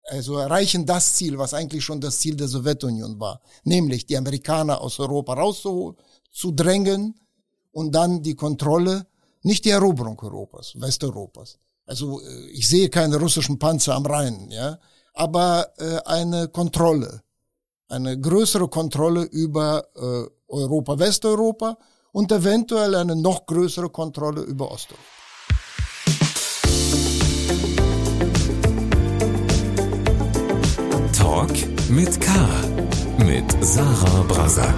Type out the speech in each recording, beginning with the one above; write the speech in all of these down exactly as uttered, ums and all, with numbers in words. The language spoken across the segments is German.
also erreichen das Ziel, was eigentlich schon das Ziel der Sowjetunion war, nämlich die Amerikaner aus Europa rauszudrängen und dann die Kontrolle, nicht die Eroberung Europas, Westeuropas. Also ich sehe keine russischen Panzer am Rhein, ja, aber äh, eine Kontrolle, eine größere Kontrolle über äh, Europa, Westeuropa und eventuell eine noch größere Kontrolle über Osteuropa. Talk mit K. mit Sarah Brasak.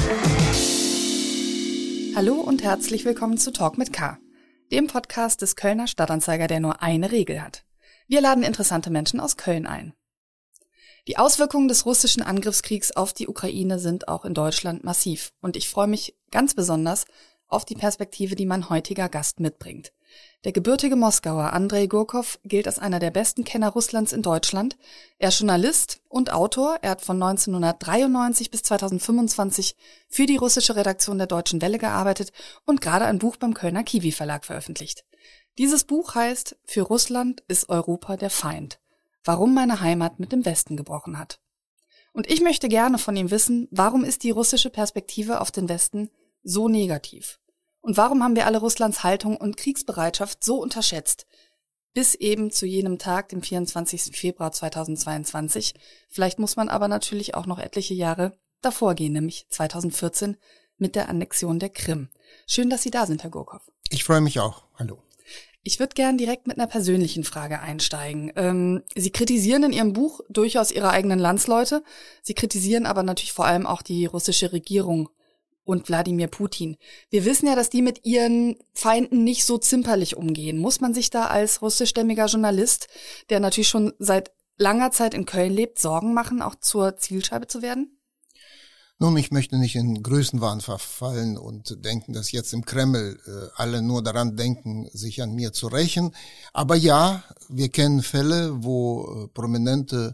Hallo und herzlich willkommen zu Talk mit K, dem Podcast des Kölner Stadtanzeiger, der nur eine Regel hat. Wir laden interessante Menschen aus Köln ein. Die Auswirkungen des russischen Angriffskriegs auf die Ukraine sind auch in Deutschland massiv. Und ich freue mich ganz besonders auf die Perspektive, die mein heutiger Gast mitbringt. Der gebürtige Moskauer Andrei Gurkow gilt als einer der besten Kenner Russlands in Deutschland. Er ist Journalist und Autor. Er hat von neunzehnhundertdreiundneunzig bis zweitausendfünfundzwanzig für die russische Redaktion der Deutschen Welle gearbeitet und gerade ein Buch beim Kölner Kiwi Verlag veröffentlicht. Dieses Buch heißt »Für Russland ist Europa der Feind. Warum meine Heimat mit dem Westen gebrochen hat«. Und ich möchte gerne von ihm wissen, warum ist die russische Perspektive auf den Westen so negativ? Und warum haben wir alle Russlands Haltung und Kriegsbereitschaft so unterschätzt? Bis eben zu jenem Tag, dem vierundzwanzigsten Februar zweitausendzweiundzwanzig. Vielleicht muss man aber natürlich auch noch etliche Jahre davor gehen, nämlich zweitausendvierzehn mit der Annexion der Krim. Schön, dass Sie da sind, Herr Gurkow. Ich freue mich auch. Hallo. Ich würde gern direkt mit einer persönlichen Frage einsteigen. Ähm, Sie kritisieren in Ihrem Buch durchaus Ihre eigenen Landsleute. Sie kritisieren aber natürlich vor allem auch die russische Regierung und Wladimir Putin. Wir wissen ja, dass die mit ihren Feinden nicht so zimperlich umgehen. Muss man sich da als russischstämmiger Journalist, der natürlich schon seit langer Zeit in Köln lebt, Sorgen machen, auch zur Zielscheibe zu werden? Nun, ich möchte nicht in Größenwahn verfallen und denken, dass jetzt im Kreml äh, alle nur daran denken, sich an mir zu rächen. Aber ja, wir kennen Fälle, wo äh, prominente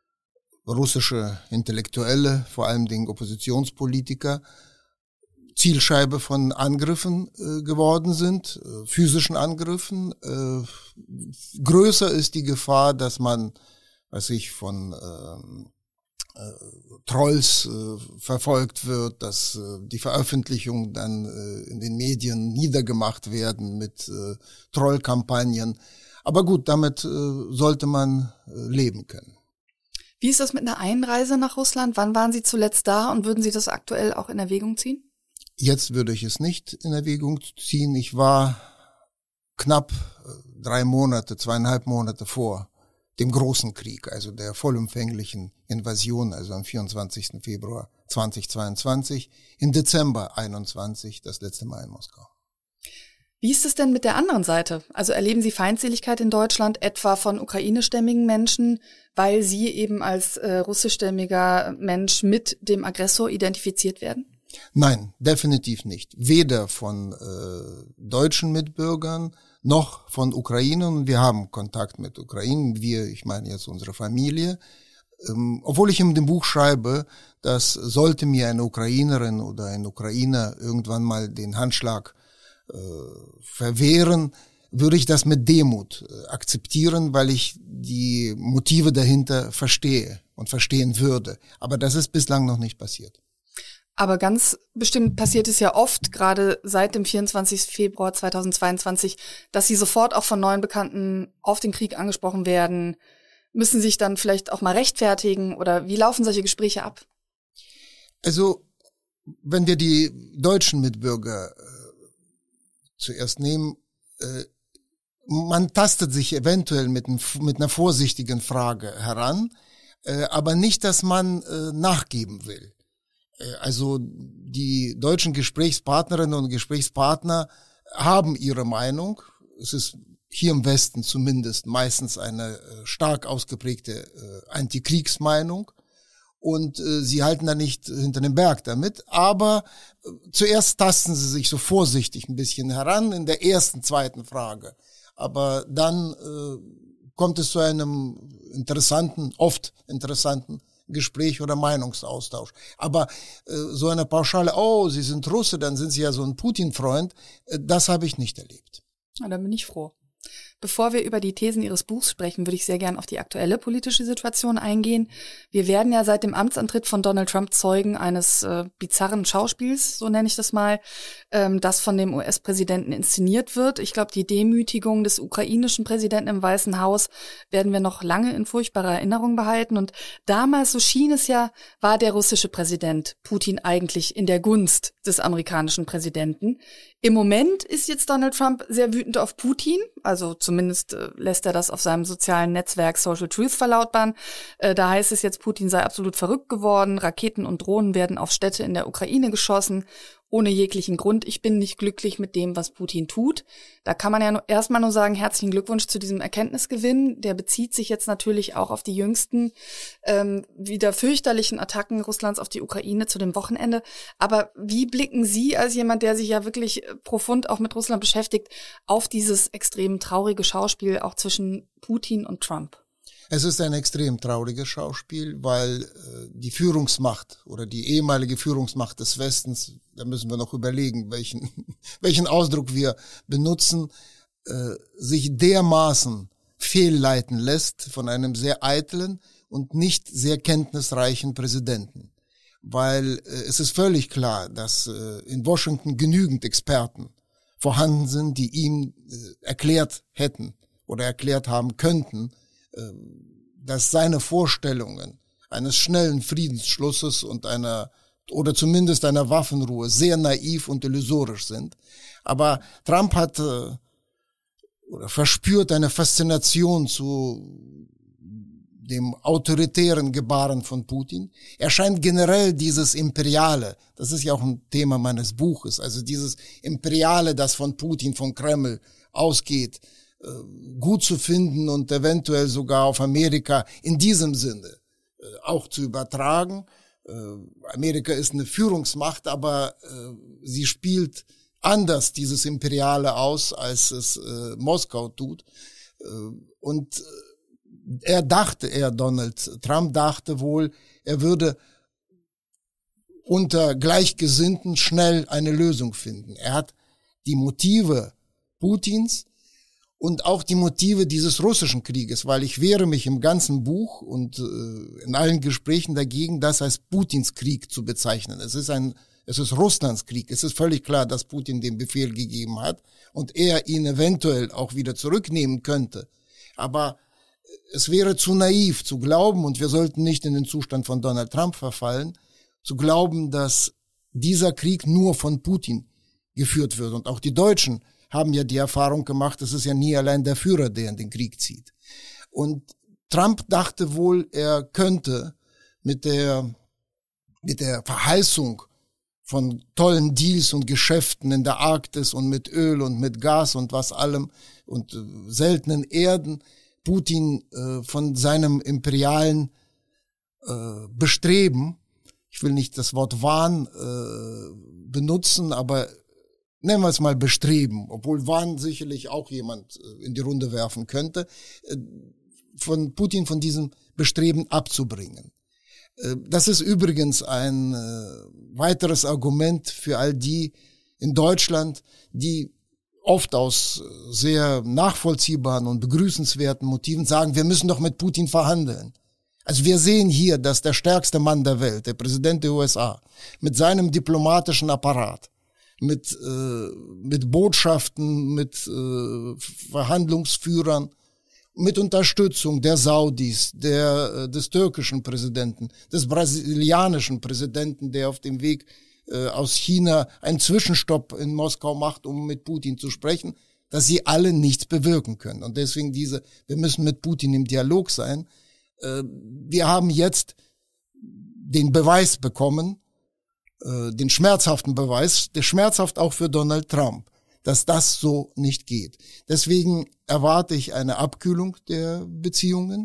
russische Intellektuelle, vor allem den Oppositionspolitiker, Zielscheibe von Angriffen äh, geworden sind, äh, physischen Angriffen. Äh, größer ist die Gefahr, dass man, weiß ich, von äh, äh, Trolls äh, verfolgt wird, dass äh, die Veröffentlichungen dann äh, in den Medien niedergemacht werden mit äh, Trollkampagnen. Aber gut, damit äh, sollte man äh, leben können. Wie ist das mit einer Einreise nach Russland? Wann waren Sie zuletzt da und würden Sie das aktuell auch in Erwägung ziehen? Jetzt würde ich es nicht in Erwägung ziehen. Ich war knapp drei Monate, zweieinhalb Monate vor dem großen Krieg, also der vollumfänglichen Invasion, also am vierundzwanzigsten Februar zweitausendzweiundzwanzig, im Dezember einundzwanzig, das letzte Mal in Moskau. Wie ist es denn mit der anderen Seite? Also erleben Sie Feindseligkeit in Deutschland etwa von ukrainischstämmigen Menschen, weil sie eben als äh, russischstämmiger Mensch mit dem Aggressor identifiziert werden? Nein, definitiv nicht. Weder von äh, deutschen Mitbürgern noch von Ukrainern. Wir haben Kontakt mit Ukrainern, wir, ich meine jetzt unsere Familie. Ähm, obwohl ich in dem Buch schreibe, dass sollte mir eine Ukrainerin oder ein Ukrainer irgendwann mal den Handschlag äh, verwehren, würde ich das mit Demut äh, akzeptieren, weil ich die Motive dahinter verstehe und verstehen würde. Aber das ist bislang noch nicht passiert. Aber ganz bestimmt passiert es ja oft, gerade seit dem vierundzwanzigsten Februar zweitausendzweiundzwanzig, dass sie sofort auch von neuen Bekannten auf den Krieg angesprochen werden, müssen sich dann vielleicht auch mal rechtfertigen oder wie laufen solche Gespräche ab? Also, wenn wir die deutschen Mitbürger äh, zuerst nehmen, äh, man tastet sich eventuell mit, ein, mit einer vorsichtigen Frage heran, äh, aber nicht, dass man äh, nachgeben will. Also die deutschen Gesprächspartnerinnen und Gesprächspartner haben ihre Meinung. Es ist hier im Westen zumindest meistens eine stark ausgeprägte Antikriegsmeinung. Und sie halten da nicht hinter dem Berg damit. Aber zuerst tasten sie sich so vorsichtig ein bisschen heran in der ersten, zweiten Frage. Aber dann kommt es zu einem interessanten, oft interessanten Gespräch oder Meinungsaustausch. Aber äh, so eine pauschale, oh, Sie sind Russe, dann sind Sie ja so ein Putin-Freund, äh, das habe ich nicht erlebt. Na, dann bin ich froh. Bevor wir über die Thesen Ihres Buchs sprechen, würde ich sehr gern auf die aktuelle politische Situation eingehen. Wir werden ja seit dem Amtsantritt von Donald Trump Zeugen eines äh, bizarren Schauspiels, so nenne ich das mal, ähm, das von dem U S-Präsidenten inszeniert wird. Ich glaube, die Demütigung des ukrainischen Präsidenten im Weißen Haus werden wir noch lange in furchtbarer Erinnerung behalten. Und damals, so schien es ja, war der russische Präsident Putin eigentlich in der Gunst des amerikanischen Präsidenten. Im Moment ist jetzt Donald Trump sehr wütend auf Putin, also zumindest äh, lässt er das auf seinem sozialen Netzwerk Social Truth verlautbaren. Äh, da heißt es jetzt, Putin sei absolut verrückt geworden, Raketen und Drohnen werden auf Städte in der Ukraine geschossen, ohne jeglichen Grund. Ich bin nicht glücklich mit dem, was Putin tut. Da kann man ja nur, erstmal nur sagen, herzlichen Glückwunsch zu diesem Erkenntnisgewinn. Der bezieht sich jetzt natürlich auch auf die jüngsten ähm, wieder fürchterlichen Attacken Russlands auf die Ukraine zu dem Wochenende. Aber wie blicken Sie als jemand, der sich ja wirklich profund auch mit Russland beschäftigt, auf dieses extrem traurige Schauspiel auch zwischen Putin und Trump? Es ist ein extrem trauriges Schauspiel, weil äh, die Führungsmacht oder die ehemalige Führungsmacht des Westens, da müssen wir noch überlegen, welchen, welchen Ausdruck wir benutzen, äh, sich dermaßen fehlleiten lässt von einem sehr eitlen und nicht sehr kenntnisreichen Präsidenten. Weil äh, es ist völlig klar, dass äh, in Washington genügend Experten vorhanden sind, die ihm äh, erklärt hätten oder erklärt haben könnten, dass seine Vorstellungen eines schnellen Friedensschlusses und einer oder zumindest einer Waffenruhe sehr naiv und illusorisch sind. Aber Trump hat äh, oder verspürt eine Faszination zu dem autoritären Gebaren von Putin. Er scheint generell dieses Imperiale, das ist ja auch ein Thema meines Buches, also dieses Imperiale, das von Putin, von Kreml ausgeht, gut zu finden und eventuell sogar auf Amerika in diesem Sinne äh, auch zu übertragen. Äh, Amerika ist eine Führungsmacht, aber äh, sie spielt anders dieses Imperiale aus, als es äh, Moskau tut. Äh, und er dachte, er Donald Trump dachte wohl, er würde unter Gleichgesinnten schnell eine Lösung finden. Er hat die Motive Putins und auch die Motive dieses russischen Krieges, weil ich wehre mich im ganzen Buch und äh, in allen Gesprächen dagegen, das als Putins Krieg zu bezeichnen. Es ist ein, es ist Russlands Krieg. Es ist völlig klar, dass Putin den Befehl gegeben hat und er ihn eventuell auch wieder zurücknehmen könnte. Aber es wäre zu naiv zu glauben, und wir sollten nicht in den Zustand von Donald Trump verfallen, zu glauben, dass dieser Krieg nur von Putin geführt wird. Und auch die Deutschen haben ja die Erfahrung gemacht, es ist ja nie allein der Führer, der in den Krieg zieht. Und Trump dachte wohl, er könnte mit der, mit der Verheißung von tollen Deals und Geschäften in der Arktis und mit Öl und mit Gas und was allem und äh, seltenen Erden Putin äh, von seinem imperialen äh, Bestreben, ich will nicht das Wort Wahn äh, benutzen, aber nennen wir es mal Bestreben, obwohl Wahn sicherlich auch jemand in die Runde werfen könnte, von Putin von diesem Bestreben abzubringen. Das ist übrigens ein weiteres Argument für all die in Deutschland, die oft aus sehr nachvollziehbaren und begrüßenswerten Motiven sagen, wir müssen doch mit Putin verhandeln. Also wir sehen hier, dass der stärkste Mann der Welt, der Präsident der U S A, mit seinem diplomatischen Apparat, mit äh, mit Botschaften, mit äh, Verhandlungsführern, mit Unterstützung der Saudis, der äh, des türkischen Präsidenten, des brasilianischen Präsidenten, der auf dem Weg äh, aus China einen Zwischenstopp in Moskau macht, um mit Putin zu sprechen, dass sie alle nichts bewirken können. Und deswegen diese, wir müssen mit Putin im Dialog sein. Äh, wir haben jetzt den Beweis bekommen, den schmerzhaften Beweis, der schmerzhaft auch für Donald Trump, dass das so nicht geht. Deswegen erwarte ich eine Abkühlung der Beziehungen.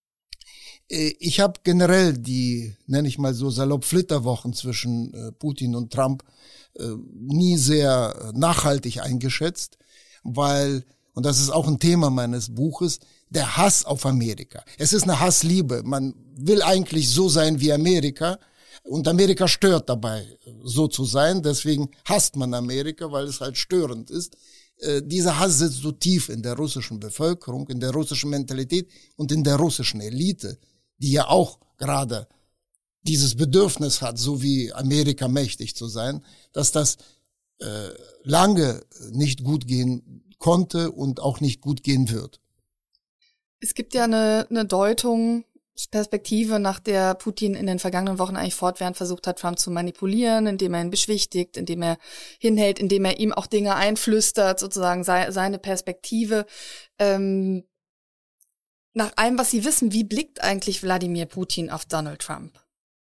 Ich habe generell die, nenne ich mal so salopp, Flitterwochen zwischen Putin und Trump nie sehr nachhaltig eingeschätzt, weil, und das ist auch ein Thema meines Buches, der Hass auf Amerika. Es ist eine Hassliebe. Man will eigentlich so sein wie Amerika, und Amerika stört dabei, so zu sein. Deswegen hasst man Amerika, weil es halt störend ist. Äh, dieser Hass sitzt so tief in der russischen Bevölkerung, in der russischen Mentalität und in der russischen Elite, die ja auch gerade dieses Bedürfnis hat, so wie Amerika mächtig zu sein, dass das äh, lange nicht gut gehen konnte und auch nicht gut gehen wird. Es gibt ja eine, eine Deutung, Perspektive, nach der Putin in den vergangenen Wochen eigentlich fortwährend versucht hat, Trump zu manipulieren, indem er ihn beschwichtigt, indem er hinhält, indem er ihm auch Dinge einflüstert, sozusagen sei, seine Perspektive. Ähm, nach allem, was Sie wissen, wie blickt eigentlich Wladimir Putin auf Donald Trump?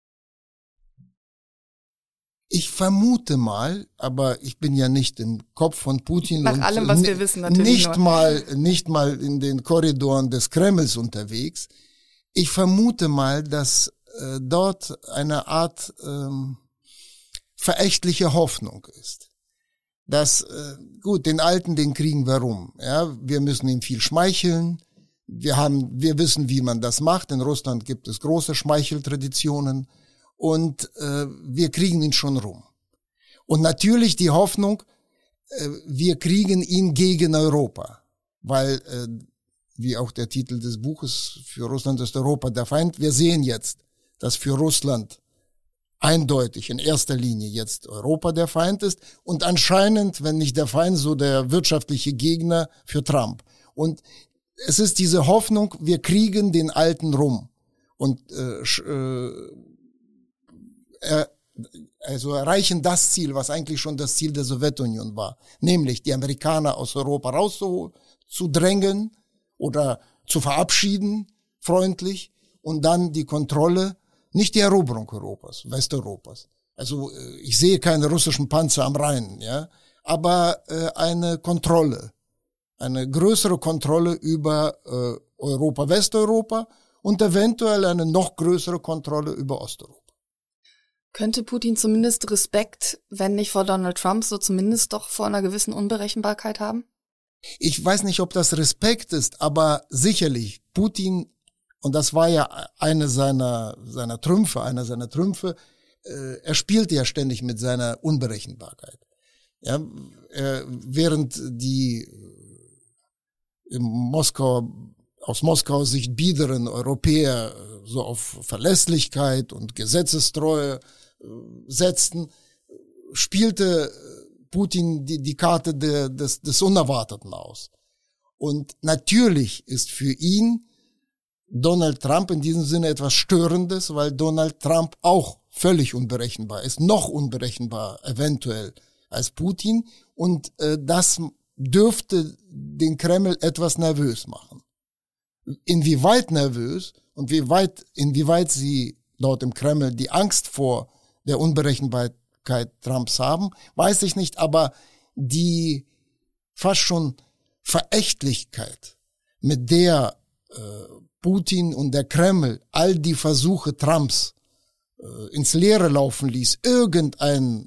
Ich vermute mal, aber ich bin ja nicht im Kopf von Putin. Nach und allem, was wir wissen, natürlich nicht nur. mal, nicht mal in den Korridoren des Kremls unterwegs. Ich vermute mal, dass äh, dort eine Art ähm, verächtliche Hoffnung ist. Dass, äh, gut, den Alten, den kriegen wir rum. Ja, wir müssen ihm viel schmeicheln. Wir haben, wir wissen, wie man das macht. In Russland gibt es große Schmeicheltraditionen. Und äh, wir kriegen ihn schon rum. Und natürlich die Hoffnung, äh, wir kriegen ihn gegen Europa. Weil, äh, wie auch der Titel des Buches, für Russland ist Europa der Feind. Wir sehen jetzt, dass für Russland eindeutig in erster Linie jetzt Europa der Feind ist und anscheinend, wenn nicht der Feind, so der wirtschaftliche Gegner für Trump. Und es ist diese Hoffnung, wir kriegen den Alten rum. Und äh, äh, äh, also erreichen das Ziel, was eigentlich schon das Ziel der Sowjetunion war, nämlich die Amerikaner aus Europa rauszudrängen oder zu verabschieden, freundlich, und dann die Kontrolle, nicht die Eroberung Europas, Westeuropas. Also ich sehe keine russischen Panzer am Rhein, ja, aber äh, eine Kontrolle, eine größere Kontrolle über äh, Europa, Westeuropa und eventuell eine noch größere Kontrolle über Osteuropa. Könnte Putin zumindest Respekt, wenn nicht vor Donald Trump, so zumindest doch vor einer gewissen Unberechenbarkeit haben? Ich weiß nicht, ob das Respekt ist, aber sicherlich Putin, und das war ja eine seiner seiner Trümpfe, einer seiner Trümpfe, äh, er spielte ja ständig mit seiner Unberechenbarkeit. Ja, äh, während die äh, im Moskau aus Moskau Sicht biederen Europäer äh, so auf Verlässlichkeit und Gesetzestreue äh, setzten, spielte Putin die, die Karte de, des, des Unerwarteten aus. Und natürlich ist für ihn Donald Trump in diesem Sinne etwas Störendes, weil Donald Trump auch völlig unberechenbar ist, noch unberechenbar eventuell als Putin. Und äh, das dürfte den Kreml etwas nervös machen. Inwieweit nervös und wie weit, inwieweit sie dort im Kreml die Angst vor der Unberechenbarkeit Trumps haben, weiß ich nicht, aber die fast schon Verächtlichkeit, mit der äh, Putin und der Kreml all die Versuche Trumps äh, ins Leere laufen ließ, irgendeinen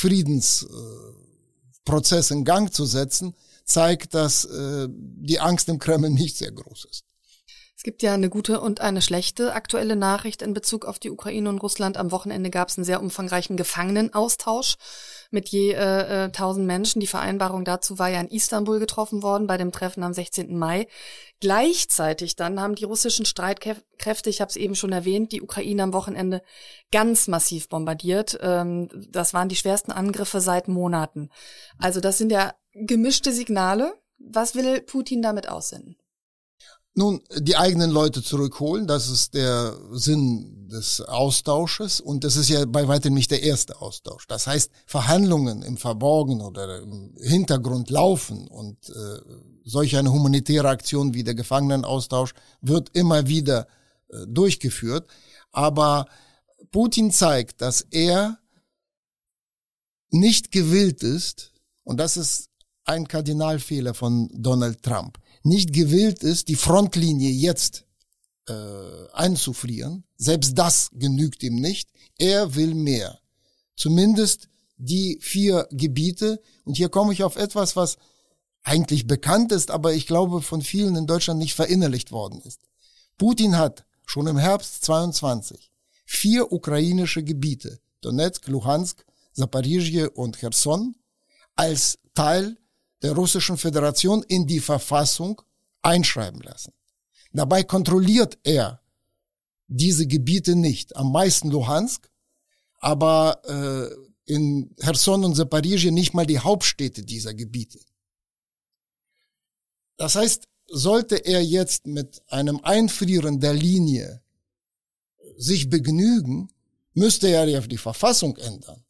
Friedensprozess äh, in Gang zu setzen, zeigt, dass äh, die Angst im Kreml nicht sehr groß ist. Es gibt ja eine gute und eine schlechte aktuelle Nachricht in Bezug auf die Ukraine und Russland. Am Wochenende gab es einen sehr umfangreichen Gefangenenaustausch mit je äh, tausend Menschen. Die Vereinbarung dazu war ja in Istanbul getroffen worden bei dem Treffen am sechzehnten Mai. Gleichzeitig dann haben die russischen Streitkräfte, ich habe es eben schon erwähnt, die Ukraine am Wochenende ganz massiv bombardiert. Ähm, das waren die schwersten Angriffe seit Monaten. Also das sind ja gemischte Signale. Was will Putin damit aussenden? Nun, die eigenen Leute zurückholen, das ist der Sinn des Austausches, und das ist ja bei weitem nicht der erste Austausch. Das heißt, Verhandlungen im Verborgenen oder im Hintergrund laufen, und äh, solch eine humanitäre Aktion wie der Gefangenenaustausch wird immer wieder äh, durchgeführt. Aber Putin zeigt, dass er nicht gewillt ist, und das ist ein Kardinalfehler von Donald Trump, nicht gewillt ist, die Frontlinie jetzt äh, einzufrieren. Selbst das genügt ihm nicht. Er will mehr. Zumindest die vier Gebiete. Und hier komme ich auf etwas, was eigentlich bekannt ist, aber ich glaube von vielen in Deutschland nicht verinnerlicht worden ist. Putin hat schon im Herbst zweiundzwanzig vier ukrainische Gebiete, Donetsk, Luhansk, Zaporizhzhia und Cherson, als Teil der Russischen Föderation in die Verfassung einschreiben lassen. Dabei kontrolliert er diese Gebiete nicht. Am meisten Luhansk, aber äh, in Cherson und Zaporizhzhia nicht mal die Hauptstädte dieser Gebiete. Das heißt, sollte er jetzt mit einem Einfrieren der Linie sich begnügen, müsste er ja die Verfassung ändern.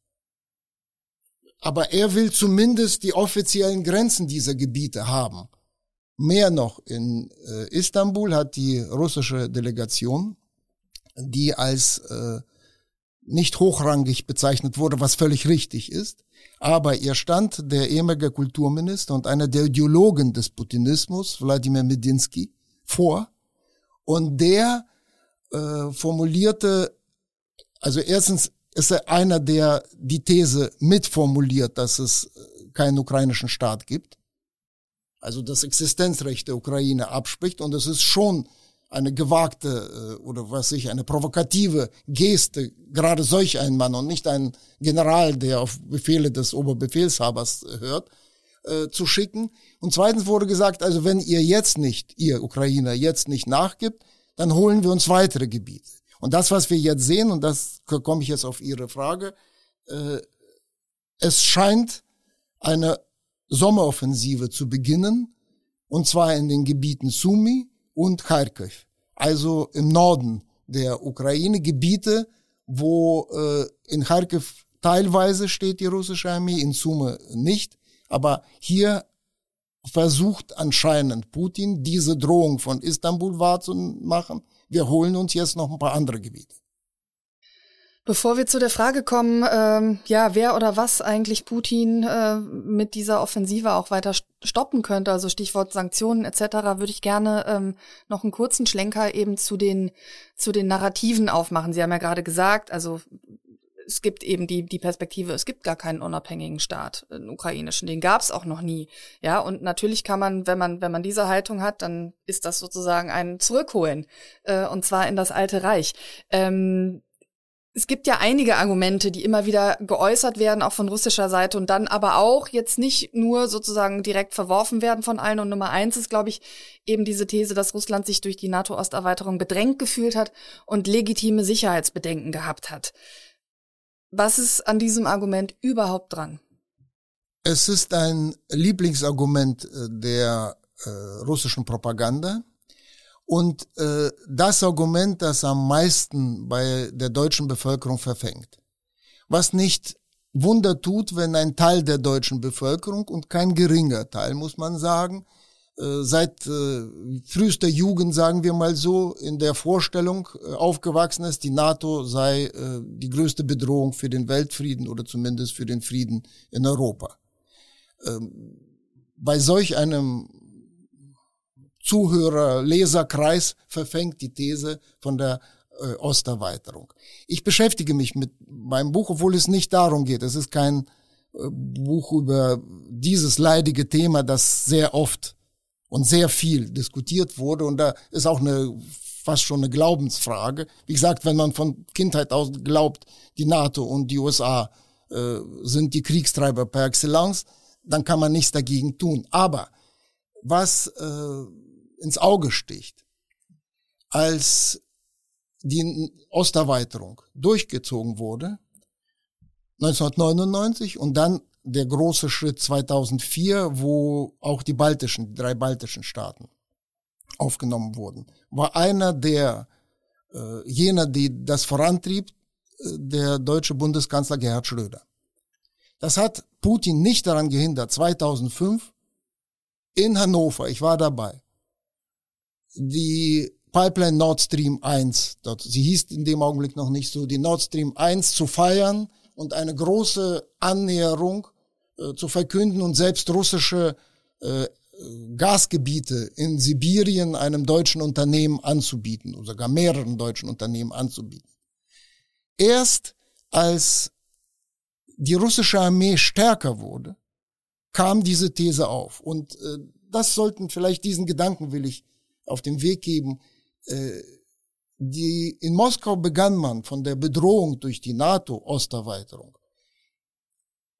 Aber er will zumindest die offiziellen Grenzen dieser Gebiete haben. Mehr noch, in äh, Istanbul hat die russische Delegation, die als äh, nicht hochrangig bezeichnet wurde, was völlig richtig ist, aber ihr stand der ehemalige Kulturminister und einer der Ideologen des Putinismus, Wladimir Medinsky, vor, und der äh, formulierte, also erstens ist er einer, der die These mitformuliert, dass es keinen ukrainischen Staat gibt, also das Existenzrecht der Ukraine abspricht, und es ist schon eine gewagte oder was ich, eine provokative Geste, gerade solch ein Mann und nicht ein General, der auf Befehle des Oberbefehlshabers hört, äh, zu schicken. Und zweitens wurde gesagt, also wenn ihr jetzt nicht, ihr Ukrainer, jetzt nicht nachgibt, dann holen wir uns weitere Gebiete. Und das, was wir jetzt sehen, und das komme ich jetzt auf Ihre Frage, äh, es scheint eine Sommeroffensive zu beginnen, und zwar in den Gebieten Sumy und Kharkiv, also im Norden der Ukraine, Gebiete, wo äh, in Kharkiv teilweise steht die russische Armee, in Sumy nicht, aber hier versucht anscheinend Putin, diese Drohung von Istanbul wahrzumachen. Wir holen uns jetzt noch ein paar andere Gebiete. Bevor wir zu der Frage kommen, ähm, ja, wer oder was eigentlich Putin äh, mit dieser Offensive auch weiter stoppen könnte, also Stichwort Sanktionen et cetera, würde ich gerne ähm, noch einen kurzen Schlenker eben zu den zu den Narrativen aufmachen. Sie haben ja gerade gesagt, also es gibt eben die die Perspektive, es gibt gar keinen unabhängigen Staat, einen ukrainischen, den gab es auch noch nie, ja. Und natürlich kann man, wenn man wenn man diese Haltung hat, dann ist das sozusagen ein Zurückholen, äh, und zwar in das alte Reich. Ähm, Es gibt ja einige Argumente, die immer wieder geäußert werden, auch von russischer Seite, und dann aber auch jetzt nicht nur sozusagen direkt verworfen werden von allen. Und Nummer eins ist, glaube ich, eben diese These, dass Russland sich durch die NATO-Osterweiterung bedrängt gefühlt hat und legitime Sicherheitsbedenken gehabt hat. Was ist an diesem Argument überhaupt dran? Es ist ein Lieblingsargument der äh, russischen Propaganda. Und äh, das Argument, das am meisten bei der deutschen Bevölkerung verfängt. Was nicht Wunder tut, wenn ein Teil der deutschen Bevölkerung, und kein geringer Teil, muss man sagen, äh, seit äh, frühester Jugend, sagen wir mal so, in der Vorstellung äh, aufgewachsen ist, die NATO sei äh, die größte Bedrohung für den Weltfrieden oder zumindest für den Frieden in Europa. Ähm, bei solch einem Zuhörer, Leserkreis verfängt die These von der äh, Osterweiterung. Ich beschäftige mich mit meinem Buch, obwohl es nicht darum geht. Es ist kein äh, Buch über dieses leidige Thema, das sehr oft und sehr viel diskutiert wurde. Und da ist auch eine fast schon eine Glaubensfrage. Wie gesagt, wenn man von Kindheit aus glaubt, die NATO und die U S A äh, sind die Kriegstreiber par excellence, dann kann man nichts dagegen tun. Aber was äh, ins Auge sticht, als die Osterweiterung durchgezogen wurde, neunzehnhundertneunundneunzig, und dann der große Schritt zweitausendvier, wo auch die baltischen, die drei baltischen Staaten aufgenommen wurden, war einer der, äh, jener, die das vorantrieb, äh, der deutsche Bundeskanzler Gerhard Schröder. Das hat Putin nicht daran gehindert, zweitausendfünf in Hannover, ich war dabei, die Pipeline Nord Stream eins, dort, sie hieß in dem Augenblick noch nicht so, die Nord Stream eins zu feiern und eine große Annäherung äh, zu verkünden und selbst russische äh, Gasgebiete in Sibirien einem deutschen Unternehmen anzubieten, oder sogar mehreren deutschen Unternehmen anzubieten. Erst als die russische Armee stärker wurde, kam diese These auf. Und äh, das sollten vielleicht, diesen Gedanken will ich auf den Weg geben. Äh, die, in Moskau begann man von der Bedrohung durch die NATO-Osterweiterung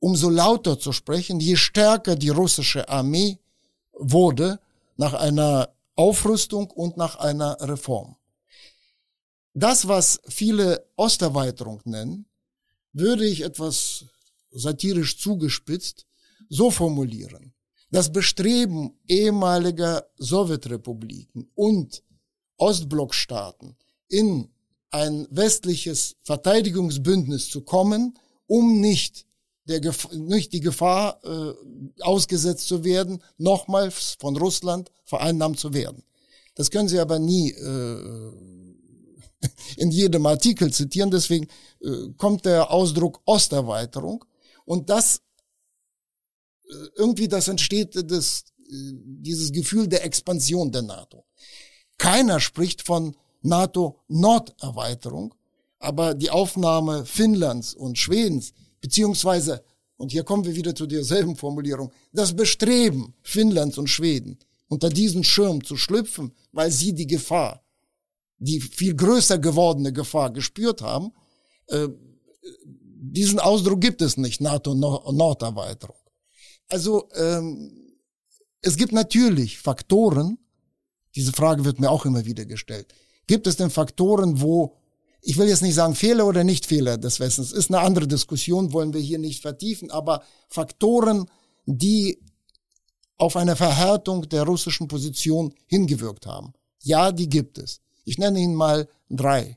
umso lauter zu sprechen, je stärker die russische Armee wurde nach einer Aufrüstung und nach einer Reform. Das, was viele Osterweiterung nennen, würde ich etwas satirisch zugespitzt so formulieren. Das Bestreben ehemaliger Sowjetrepubliken und Ostblockstaaten in ein westliches Verteidigungsbündnis zu kommen, um nicht der Gef- nicht die Gefahr äh, ausgesetzt zu werden, nochmals von Russland vereinnahmt zu werden. Das können Sie aber nie äh, in jedem Artikel zitieren, deswegen äh, kommt der Ausdruck Osterweiterung und das äh, irgendwie das entsteht das, äh, dieses Gefühl der Expansion der NATO. Keiner spricht von NATO-Norderweiterung, aber die Aufnahme Finnlands und Schwedens, beziehungsweise, und hier kommen wir wieder zu derselben Formulierung, das Bestreben Finnlands und Schweden, unter diesen Schirm zu schlüpfen, weil sie die Gefahr, die viel größer gewordene Gefahr gespürt haben, äh, diesen Ausdruck gibt es nicht, NATO-Norderweiterung. Also ähm, es gibt natürlich Faktoren, diese Frage wird mir auch immer wieder gestellt, gibt es denn Faktoren, wo, ich will jetzt nicht sagen Fehler oder nicht Fehler des Westens, ist eine andere Diskussion, wollen wir hier nicht vertiefen, aber Faktoren, die auf eine Verhärtung der russischen Position hingewirkt haben. Ja, die gibt es. Ich nenne Ihnen mal drei.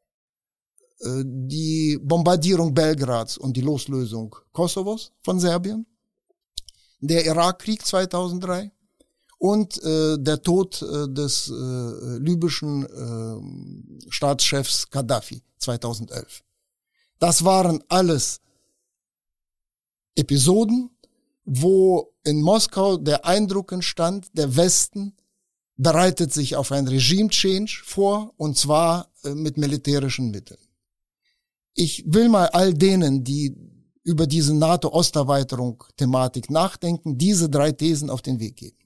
Die Bombardierung Belgrads und die Loslösung Kosovos von Serbien, der Irakkrieg zweitausenddrei und äh, der Tod äh, des äh, libyschen äh, Staatschefs Gaddafi zweitausendelf. Das waren alles Episoden, wo in Moskau der Eindruck entstand, der Westen bereitet sich auf ein Regime-Change vor, und zwar äh, mit militärischen Mitteln. Ich will mal all denen, die über diese NATO-Osterweiterung-Thematik nachdenken, diese drei Thesen auf den Weg geben.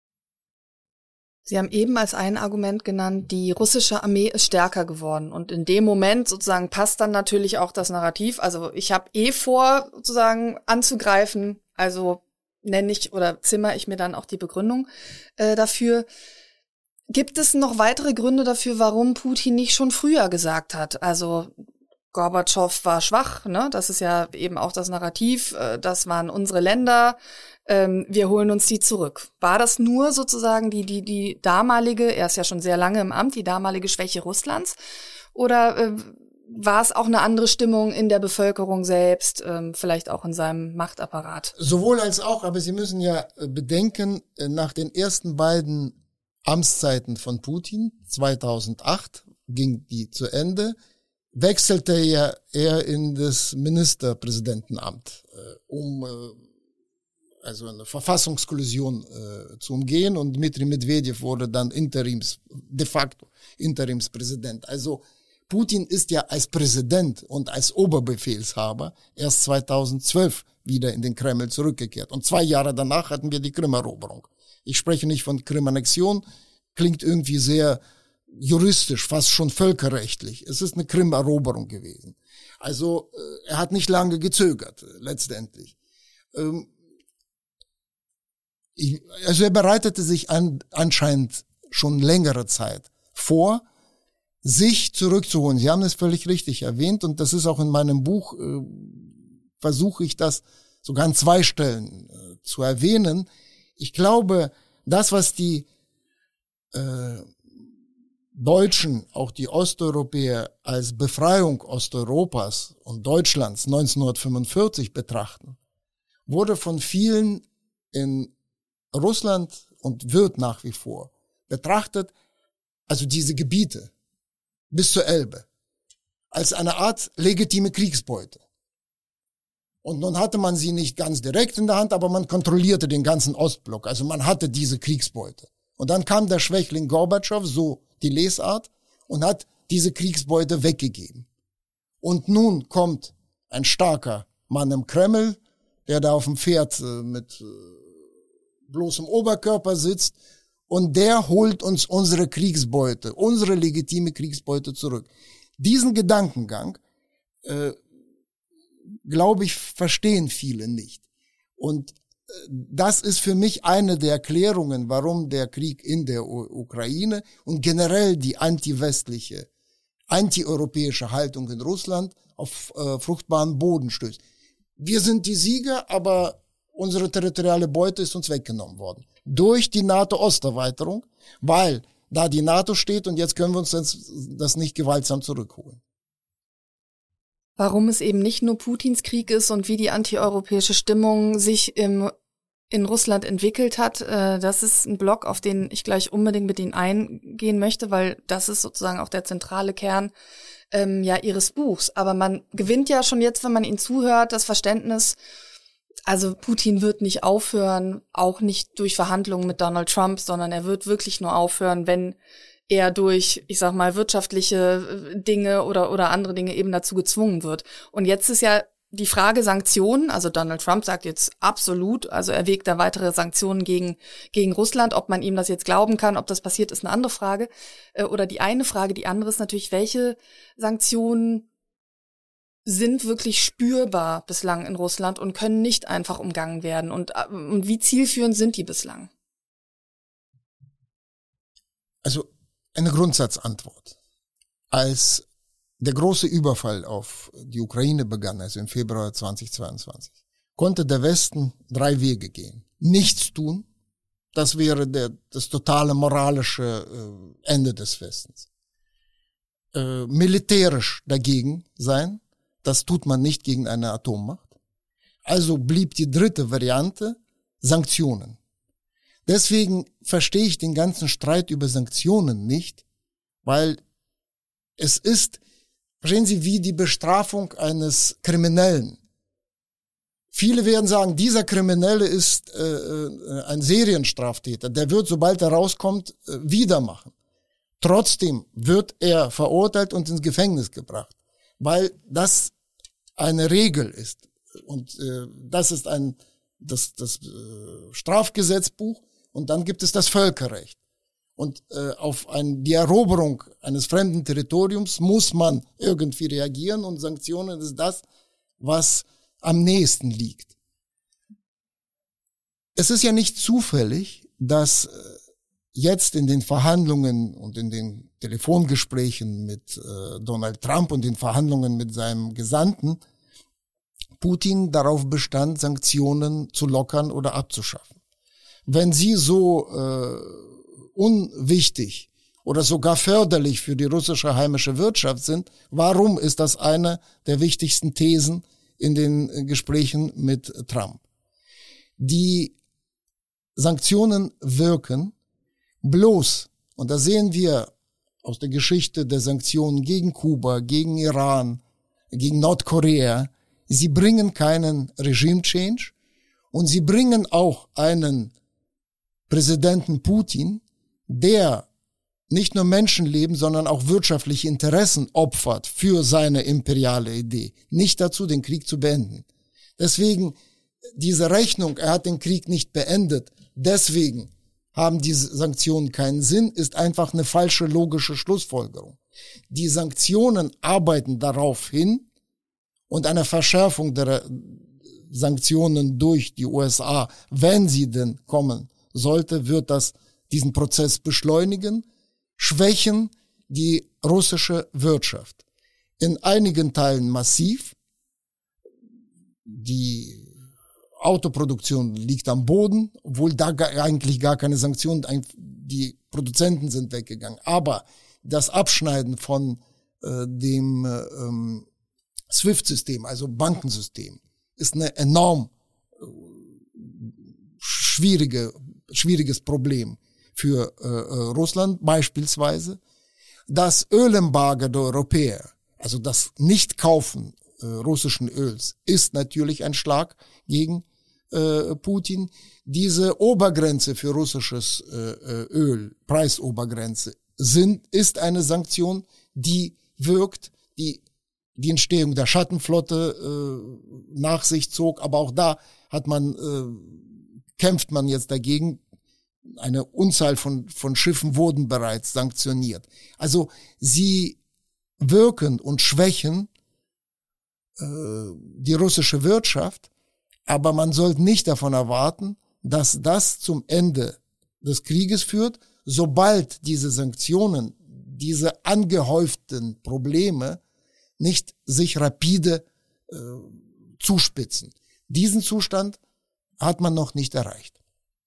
Sie haben eben als ein Argument genannt, die russische Armee ist stärker geworden. Und in dem Moment sozusagen passt dann natürlich auch das Narrativ. Also ich habe eh vor, sozusagen anzugreifen, also nenne ich oder zimmer ich mir dann auch die Begründung äh, dafür. Gibt es noch weitere Gründe dafür, warum Putin nicht schon früher gesagt hat? Also Gorbatschow war schwach, ne? Das ist ja eben auch das Narrativ. Äh, das waren unsere Länder. Ähm, wir holen uns die zurück. War das nur sozusagen die die die damalige, er ist ja schon sehr lange im Amt, die damalige Schwäche Russlands? Oder äh, war es auch eine andere Stimmung in der Bevölkerung selbst, ähm, vielleicht auch in seinem Machtapparat? Sowohl als auch, aber Sie müssen ja bedenken, nach den ersten beiden Amtszeiten von Putin, zweitausendacht ging die zu Ende, wechselte er eher in das Ministerpräsidentenamt, äh, um äh, also eine Verfassungskollision äh, zu umgehen, und Dmitri Medvedev wurde dann Interims, de facto Interimspräsident. Also Putin ist ja als Präsident und als Oberbefehlshaber erst zweitausendzwölf wieder in den Kreml zurückgekehrt. Und zwei Jahre danach hatten wir die Krim-Eroberung. Ich spreche nicht von Krim-Annexion, klingt irgendwie sehr juristisch, fast schon völkerrechtlich. Es ist eine Krim-Eroberung gewesen. Also äh, er hat nicht lange gezögert, äh, letztendlich. Ähm, ich, also er bereitete sich an, anscheinend schon längere Zeit vor, sich zurückzuholen. Sie haben es völlig richtig erwähnt, und das ist auch in meinem Buch, äh, versuche ich das sogar an zwei Stellen äh, zu erwähnen. Ich glaube, das, was die äh, Deutschen, auch die Osteuropäer, als Befreiung Osteuropas und Deutschlands neunzehnhundertfünfundvierzig betrachten, wurde von vielen in Russland und wird nach wie vor betrachtet, also diese Gebiete bis zur Elbe, als eine Art legitime Kriegsbeute. Und nun hatte man sie nicht ganz direkt in der Hand, aber man kontrollierte den ganzen Ostblock, also man hatte diese Kriegsbeute. Und dann kam der Schwächling Gorbatschow, so die Lesart, und hat diese Kriegsbeute weggegeben. Und nun kommt ein starker Mann im Kreml, der da auf dem Pferd äh, mit äh, bloßem Oberkörper sitzt, und der holt uns unsere Kriegsbeute, unsere legitime Kriegsbeute zurück. Diesen Gedankengang äh, glaube ich, verstehen viele nicht. Und das ist für mich eine der Erklärungen, warum der Krieg in der U- Ukraine und generell die anti-westliche, anti-europäische Haltung in Russland auf äh, fruchtbaren Boden stößt. Wir sind die Sieger, aber unsere territoriale Beute ist uns weggenommen worden. Durch die NATO-Osterweiterung, weil da die NATO steht und jetzt können wir uns das, das nicht gewaltsam zurückholen. Warum es eben nicht nur Putins Krieg ist und wie die antieuropäische Stimmung sich im, in Russland entwickelt hat, äh, das ist ein Block, auf den ich gleich unbedingt mit Ihnen eingehen möchte, weil das ist sozusagen auch der zentrale Kern ähm, ja Ihres Buchs. Aber man gewinnt ja schon jetzt, wenn man Ihnen zuhört, das Verständnis, also Putin wird nicht aufhören, auch nicht durch Verhandlungen mit Donald Trump, sondern er wird wirklich nur aufhören, wenn er durch, ich sag mal, wirtschaftliche Dinge oder oder andere Dinge eben dazu gezwungen wird. Und jetzt ist ja die Frage Sanktionen, also Donald Trump sagt jetzt absolut, also er wägt da weitere Sanktionen gegen gegen Russland. Ob man ihm das jetzt glauben kann, ob das passiert, ist eine andere Frage. Oder die eine Frage, die andere ist natürlich, welche Sanktionen sind wirklich spürbar bislang in Russland und können nicht einfach umgangen werden. Und, und wie zielführend sind die bislang? Also eine Grundsatzantwort. Als der große Überfall auf die Ukraine begann, also im Februar zweitausendzweiundzwanzig, konnte der Westen drei Wege gehen. Nichts tun, das wäre der, das totale moralische äh, Ende des Westens. Äh, militärisch dagegen sein, das tut man nicht gegen eine Atommacht. Also blieb die dritte Variante Sanktionen. Deswegen verstehe ich den ganzen Streit über Sanktionen nicht, weil es ist, verstehen Sie, wie die Bestrafung eines Kriminellen. Viele werden sagen, dieser Kriminelle ist äh, ein Serienstraftäter, der wird, sobald er rauskommt, äh, wieder machen. Trotzdem wird er verurteilt und ins Gefängnis gebracht, weil das eine Regel ist. Und äh, das ist ein das, das äh, Strafgesetzbuch. Und dann gibt es das Völkerrecht. Und äh, auf ein, die Eroberung eines fremden Territoriums muss man irgendwie reagieren und Sanktionen ist das, was am nächsten liegt. Es ist ja nicht zufällig, dass äh, jetzt in den Verhandlungen und in den Telefongesprächen mit äh, Donald Trump und den Verhandlungen mit seinem Gesandten Putin darauf bestand, Sanktionen zu lockern oder abzuschaffen. Wenn sie so äh, unwichtig oder sogar förderlich für die russische heimische Wirtschaft sind, warum ist das eine der wichtigsten Thesen in den Gesprächen mit Trump? Die Sanktionen wirken bloß, und da sehen wir aus der Geschichte der Sanktionen gegen Kuba, gegen Iran, gegen Nordkorea, sie bringen keinen Regime-Change und sie bringen auch einen Präsidenten Putin, der nicht nur Menschenleben, sondern auch wirtschaftliche Interessen opfert für seine imperiale Idee, nicht dazu, den Krieg zu beenden. Deswegen diese Rechnung, er hat den Krieg nicht beendet, deswegen haben diese Sanktionen keinen Sinn, ist einfach eine falsche logische Schlussfolgerung. Die Sanktionen arbeiten darauf hin und eine Verschärfung der Sanktionen durch die U S A, wenn sie denn kommen sollte, wird das diesen Prozess beschleunigen, schwächen die russische Wirtschaft. In einigen Teilen massiv. Die Autoproduktion liegt am Boden, obwohl da eigentlich gar keine Sanktionen, die Produzenten sind weggegangen. Aber das Abschneiden von äh, dem ähm, SWIFT-System, also Bankensystem, ist eine enorm äh, schwierige schwieriges Problem für äh, Russland beispielsweise. Das Ölembargo der Europäer, also das Nicht-Kaufen äh, russischen Öls, ist natürlich ein Schlag gegen äh, Putin. Diese Obergrenze für russisches äh, Öl, Preisobergrenze, sind, ist eine Sanktion, die wirkt, die die Entstehung der Schattenflotte äh, nach sich zog, aber auch da hat man äh, kämpft man jetzt dagegen. Eine Unzahl von, von Schiffen wurden bereits sanktioniert. Also sie wirken und schwächen äh, die russische Wirtschaft, aber man sollte nicht davon erwarten, dass das zum Ende des Krieges führt, sobald diese Sanktionen, diese angehäuften Probleme nicht sich rapide äh, zuspitzen. Diesen Zustand hat man noch nicht erreicht.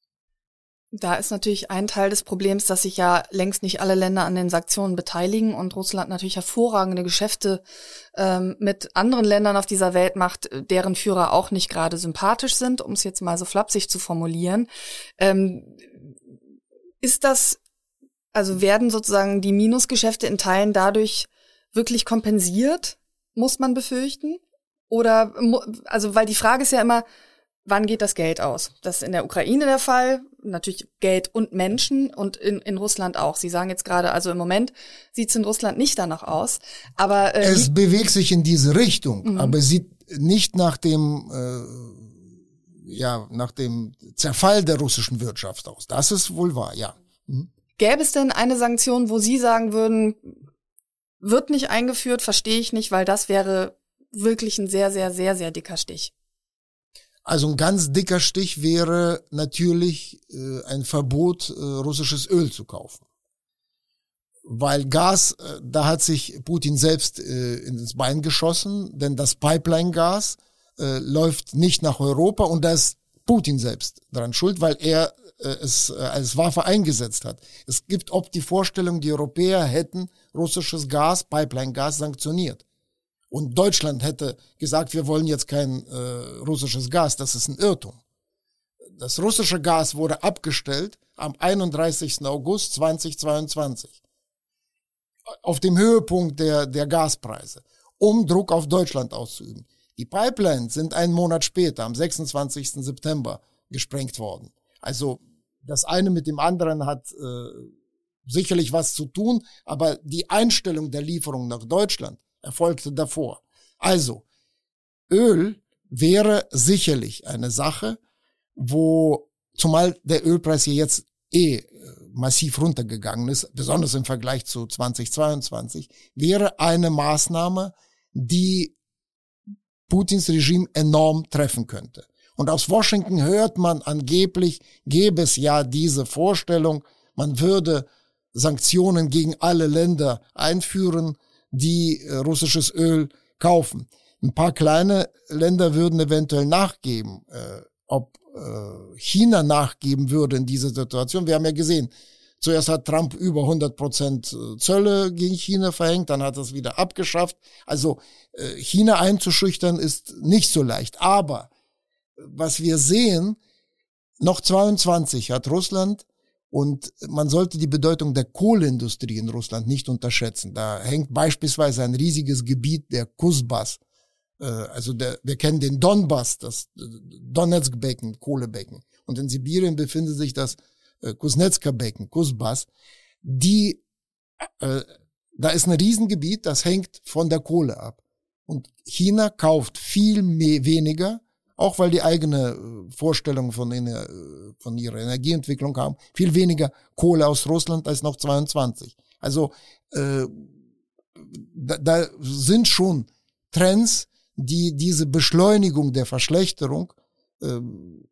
Da ist natürlich ein Teil des Problems, dass sich ja längst nicht alle Länder an den Sanktionen beteiligen und Russland natürlich hervorragende Geschäfte ähm, mit anderen Ländern auf dieser Welt macht, deren Führer auch nicht gerade sympathisch sind, um es jetzt mal so flapsig zu formulieren. Ähm, ist das, also werden sozusagen die Minusgeschäfte in Teilen dadurch wirklich kompensiert, muss man befürchten? Oder, also weil die Frage ist ja immer, wann geht das Geld aus? Das ist in der Ukraine der Fall, natürlich Geld und Menschen und in, in Russland auch. Sie sagen jetzt gerade, also im Moment sieht es in Russland nicht danach aus. Aber äh, es bewegt sich in diese Richtung, mhm. aber sieht nicht nach dem äh, ja nach dem Zerfall der russischen Wirtschaft aus. Das ist wohl wahr, ja. Mhm. Gäbe es denn eine Sanktion, wo Sie sagen würden, wird nicht eingeführt, verstehe ich nicht, weil das wäre wirklich ein sehr, sehr, sehr, sehr dicker Stich? Also ein ganz dicker Stich wäre natürlich äh, ein Verbot, äh, russisches Öl zu kaufen. Weil Gas, äh, da hat sich Putin selbst äh, ins Bein geschossen, denn das Pipeline-Gas äh, läuft nicht nach Europa und da ist Putin selbst daran schuld, weil er äh, es äh, als Waffe eingesetzt hat. Es gibt oft die Vorstellung, die Europäer hätten russisches Gas, Pipeline-Gas sanktioniert. Und Deutschland hätte gesagt, wir wollen jetzt kein äh, russisches Gas. Das ist ein Irrtum. Das russische Gas wurde abgestellt am einunddreißigsten August zweitausendzweiundzwanzig. Auf dem Höhepunkt der, der Gaspreise, um Druck auf Deutschland auszuüben. Die Pipelines sind einen Monat später, am sechsundzwanzigsten September, gesprengt worden. Also das eine mit dem anderen hat äh, sicherlich was zu tun, aber die Einstellung der Lieferung nach Deutschland erfolgte davor. Also, Öl wäre sicherlich eine Sache, wo, zumal der Ölpreis hier jetzt eh massiv runtergegangen ist, besonders im Vergleich zu zweitausendzweiundzwanzig, wäre eine Maßnahme, die Putins Regime enorm treffen könnte. Und aus Washington hört man angeblich, gäbe es ja diese Vorstellung, man würde Sanktionen gegen alle Länder einführen, die äh, russisches Öl kaufen. Ein paar kleine Länder würden eventuell nachgeben. Äh, ob äh, China nachgeben würde in dieser Situation, wir haben ja gesehen, zuerst hat Trump über hundert Prozent Zölle gegen China verhängt, dann hat er es wieder abgeschafft. Also äh, China einzuschüchtern ist nicht so leicht. Aber was wir sehen, noch zweiundzwanzig hat Russland. Und man sollte die Bedeutung der Kohleindustrie in Russland nicht unterschätzen. Da hängt beispielsweise ein riesiges Gebiet, der Kusbass. Äh, also der, wir kennen den Donbass, das Donetsk-Becken, Kohlebecken. Und in Sibirien befindet sich das äh, Kuznetsker-Becken, Kusbass. Die, äh, da ist ein Riesengebiet, das hängt von der Kohle ab. Und China kauft viel mehr, weniger, auch weil die eigene Vorstellung von, von ihrer Energieentwicklung haben, viel weniger Kohle aus Russland als noch zweiundzwanzig. Also äh, da, da sind schon Trends, die diese Beschleunigung der Verschlechterung äh,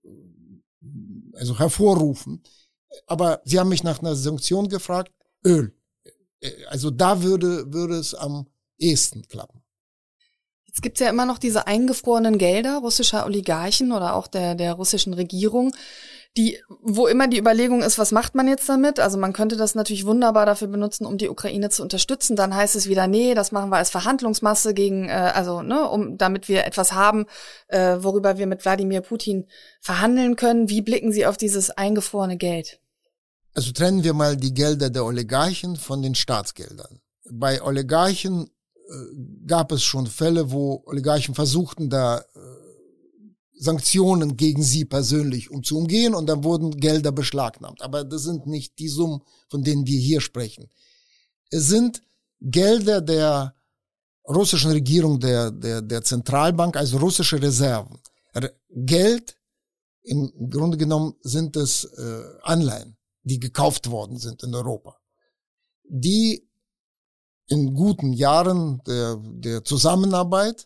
also hervorrufen. Aber Sie haben mich nach einer Sanktion gefragt, Öl. Also da würde, würde es am ehesten klappen. Es gibt ja immer noch diese eingefrorenen Gelder russischer Oligarchen oder auch der der russischen Regierung, die, wo immer die Überlegung ist, was macht man jetzt damit? Also man könnte das natürlich wunderbar dafür benutzen, um die Ukraine zu unterstützen. Dann heißt es wieder, nee, das machen wir als Verhandlungsmasse gegen, äh, also ne, um damit wir etwas haben, äh, worüber wir mit Wladimir Putin verhandeln können. Wie blicken Sie auf dieses eingefrorene Geld? Also trennen wir mal die Gelder der Oligarchen von den Staatsgeldern. Bei Oligarchen gab es schon Fälle, wo Oligarchen versuchten, da äh, Sanktionen gegen sie persönlich um zu umgehen und dann wurden Gelder beschlagnahmt. Aber das sind nicht die Summen, von denen wir hier sprechen. Es sind Gelder der russischen Regierung, der, der, der Zentralbank, also russische Reserven. Geld, im Grunde genommen sind es äh, Anleihen, die gekauft worden sind in Europa. Die in guten Jahren der, der Zusammenarbeit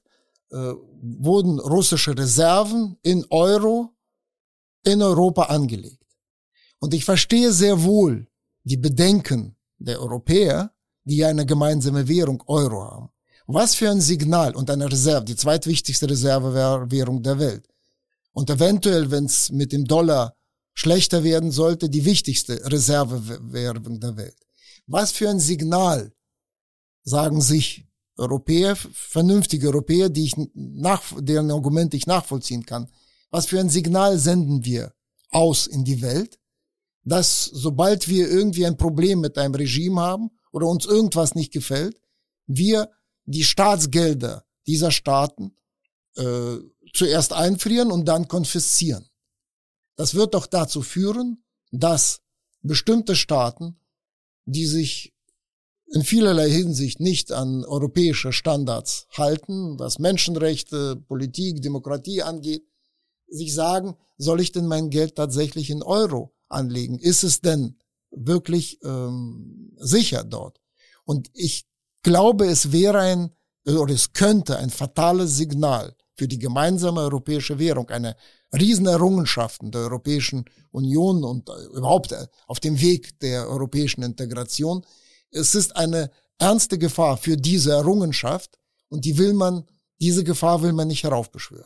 äh, wurden russische Reserven in Euro in Europa angelegt. Und ich verstehe sehr wohl die Bedenken der Europäer, die ja eine gemeinsame Währung Euro haben. Was für ein Signal und eine Reserve, die zweitwichtigste Reservewährung der Welt. Und eventuell, wenn es mit dem Dollar schlechter werden sollte, die wichtigste Reservewährung der Welt. Was für ein Signal sagen sich Europäer, vernünftige Europäer, die ich nach, deren Argumente ich nachvollziehen kann. Was für ein Signal senden wir aus in die Welt, dass sobald wir irgendwie ein Problem mit einem Regime haben oder uns irgendwas nicht gefällt, wir die Staatsgelder dieser Staaten äh, zuerst einfrieren und dann konfiszieren. Das wird doch dazu führen, dass bestimmte Staaten, die sich in vielerlei Hinsicht nicht an europäische Standards halten, was Menschenrechte, Politik, Demokratie angeht, sich sagen, soll ich denn mein Geld tatsächlich in Euro anlegen? Ist es denn wirklich ähm, sicher dort? Und ich glaube, es wäre ein, oder es könnte ein fatales Signal für die gemeinsame europäische Währung, eine Riesenerrungenschaften der Europäischen Union und überhaupt auf dem Weg der europäischen Integration. Es ist eine ernste Gefahr für diese Errungenschaft und die will man, diese Gefahr will man nicht heraufbeschwören.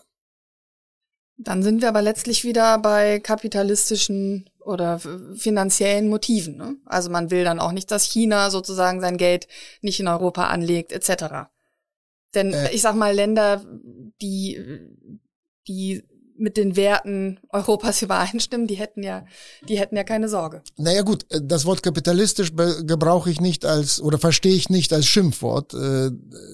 Dann sind wir aber letztlich wieder bei kapitalistischen oder finanziellen Motiven, ne? Also man will dann auch nicht, dass China sozusagen sein Geld nicht in Europa anlegt, et cetera. Denn äh, ich sag mal, Länder, die die mit den Werten Europas übereinstimmen, die hätten ja, die hätten ja keine Sorge. Naja gut, das Wort kapitalistisch gebrauche ich nicht als, oder verstehe ich nicht als Schimpfwort. Äh,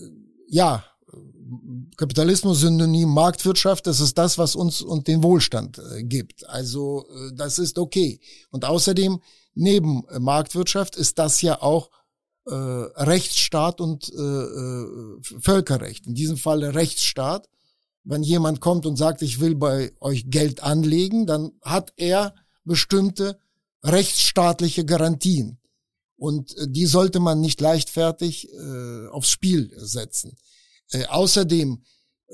ja, Kapitalismus synonym Marktwirtschaft, das ist das, was uns und den Wohlstand äh, gibt. Also äh, das ist okay. Und außerdem, neben äh, Marktwirtschaft ist das ja auch äh, Rechtsstaat und äh, äh, Völkerrecht. In diesem Fall Rechtsstaat. Wenn jemand kommt und sagt, ich will bei euch Geld anlegen, dann hat er bestimmte rechtsstaatliche Garantien. Und äh, die sollte man nicht leichtfertig äh, aufs Spiel setzen. Äh, außerdem, äh,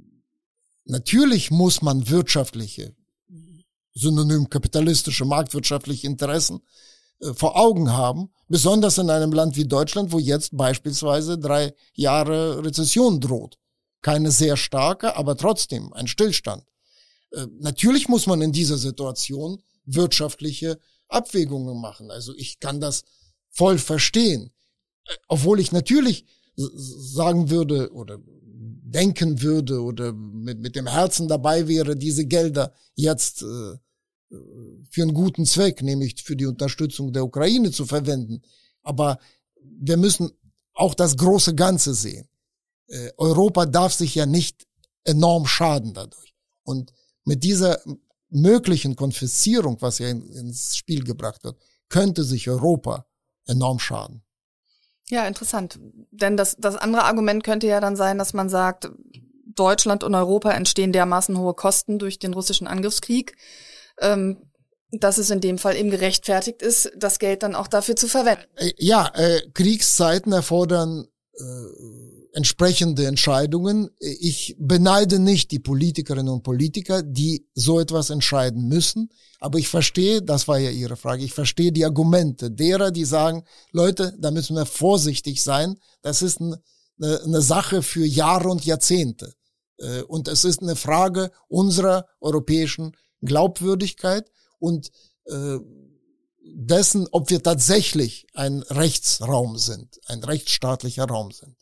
natürlich muss man wirtschaftliche, synonym kapitalistische, marktwirtschaftliche Interessen äh, vor Augen haben, besonders in einem Land wie Deutschland, wo jetzt beispielsweise drei Jahre Rezession droht. Keine sehr starke, aber trotzdem ein Stillstand. Äh, natürlich muss man in dieser Situation wirtschaftliche Abwägungen machen. Also ich kann das voll verstehen. Äh, obwohl ich natürlich sagen würde oder denken würde oder mit, mit dem Herzen dabei wäre, diese Gelder jetzt äh, für einen guten Zweck, nämlich für die Unterstützung der Ukraine zu verwenden. Aber wir müssen auch das große Ganze sehen. Äh, Europa darf sich ja nicht enorm schaden dadurch. Und mit dieser möglichen Konfiszierung, was ja in, ins Spiel gebracht wird, könnte sich Europa enorm schaden. Ja, interessant. Denn das, das andere Argument könnte ja dann sein, dass man sagt, Deutschland und Europa entstehen dermaßen hohe Kosten durch den russischen Angriffskrieg, ähm, dass es in dem Fall eben gerechtfertigt ist, das Geld dann auch dafür zu verwenden. Ja, äh, Kriegszeiten erfordern äh, entsprechende Entscheidungen. Ich beneide nicht die Politikerinnen und Politiker, die so etwas entscheiden müssen. Aber ich verstehe, das war ja Ihre Frage, ich verstehe die Argumente derer, die sagen, Leute, da müssen wir vorsichtig sein. Das ist eine, eine Sache für Jahre und Jahrzehnte. Und es ist eine Frage unserer europäischen Glaubwürdigkeit und äh, dessen, ob wir tatsächlich ein Rechtsraum sind, ein rechtsstaatlicher Raum sind.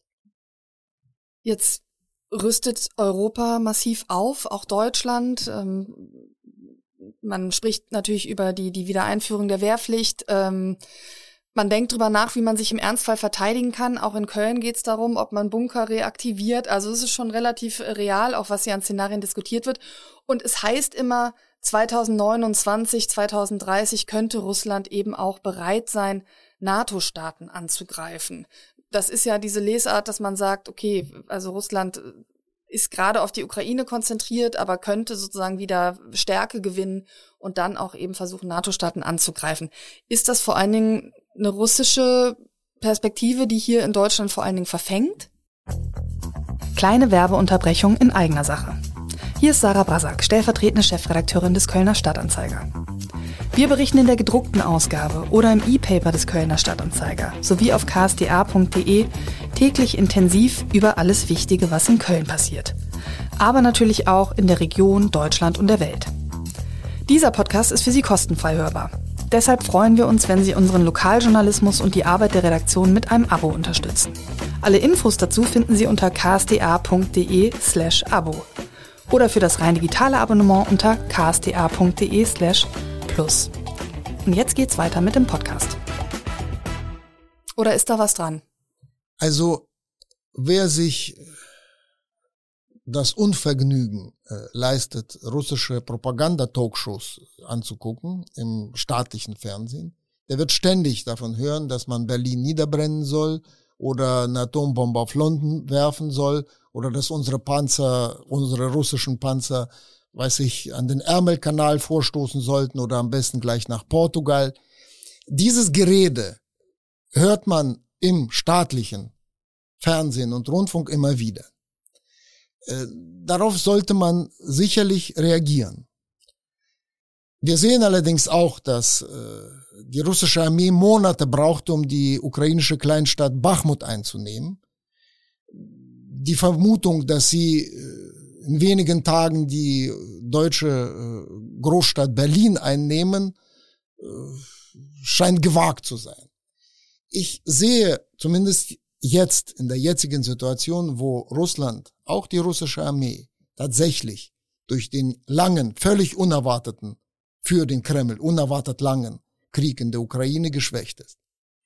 Jetzt rüstet Europa massiv auf, auch Deutschland. Ähm, man spricht natürlich über die, die Wiedereinführung der Wehrpflicht. Ähm, man denkt drüber nach, wie man sich im Ernstfall verteidigen kann. Auch in Köln geht es darum, ob man Bunker reaktiviert. Also es ist schon relativ real, auch was hier an Szenarien diskutiert wird. Und es heißt immer, zweitausendneunundzwanzig, zweitausenddreißig könnte Russland eben auch bereit sein, NATO-Staaten anzugreifen. Das ist ja diese Lesart, dass man sagt, okay, also Russland ist gerade auf die Ukraine konzentriert, aber könnte sozusagen wieder Stärke gewinnen und dann auch eben versuchen, NATO-Staaten anzugreifen. Ist das vor allen Dingen eine russische Perspektive, die hier in Deutschland vor allen Dingen verfängt? kleine Werbeunterbrechung in eigener Sache. Hier ist Sarah Brasak, stellvertretende Chefredakteurin des Kölner Stadtanzeiger. Wir berichten in der gedruckten Ausgabe oder im E-Paper des Kölner Stadtanzeiger sowie auf k s d a punkt d e täglich intensiv über alles Wichtige, was in Köln passiert. Aber natürlich auch in der Region, Deutschland und der Welt. Dieser Podcast ist für Sie kostenfrei hörbar. Deshalb freuen wir uns, wenn Sie unseren Lokaljournalismus und die Arbeit der Redaktion mit einem Abo unterstützen. Alle Infos dazu finden Sie unter k s d a punkt d e slash abo oder für das rein digitale Abonnement unter k s d a punkt d e slash plus. Und jetzt geht's weiter mit dem Podcast. Oder ist da was dran? Also, wer sich das Unvergnügen äh, leistet, russische Propaganda-Talkshows anzugucken im staatlichen Fernsehen, der wird ständig davon hören, dass man Berlin niederbrennen soll oder eine Atombombe auf London werfen soll oder dass unsere Panzer, unsere russischen Panzer, weiß ich, an den Ärmelkanal vorstoßen sollten oder am besten gleich nach Portugal. Dieses Gerede hört man im staatlichen Fernsehen und Rundfunk immer wieder. Äh, darauf sollte man sicherlich reagieren. Wir sehen allerdings auch, dass äh, die russische Armee Monate brauchte, um die ukrainische Kleinstadt Bachmut einzunehmen. Die Vermutung, dass sie äh, in wenigen Tagen die deutsche äh, Großstadt Berlin einnehmen, äh, scheint gewagt zu sein. Ich sehe zumindest jetzt in der jetzigen Situation, wo Russland, auch die russische Armee, tatsächlich durch den langen, völlig unerwarteten, für den Kreml unerwartet langen Krieg in der Ukraine geschwächt ist.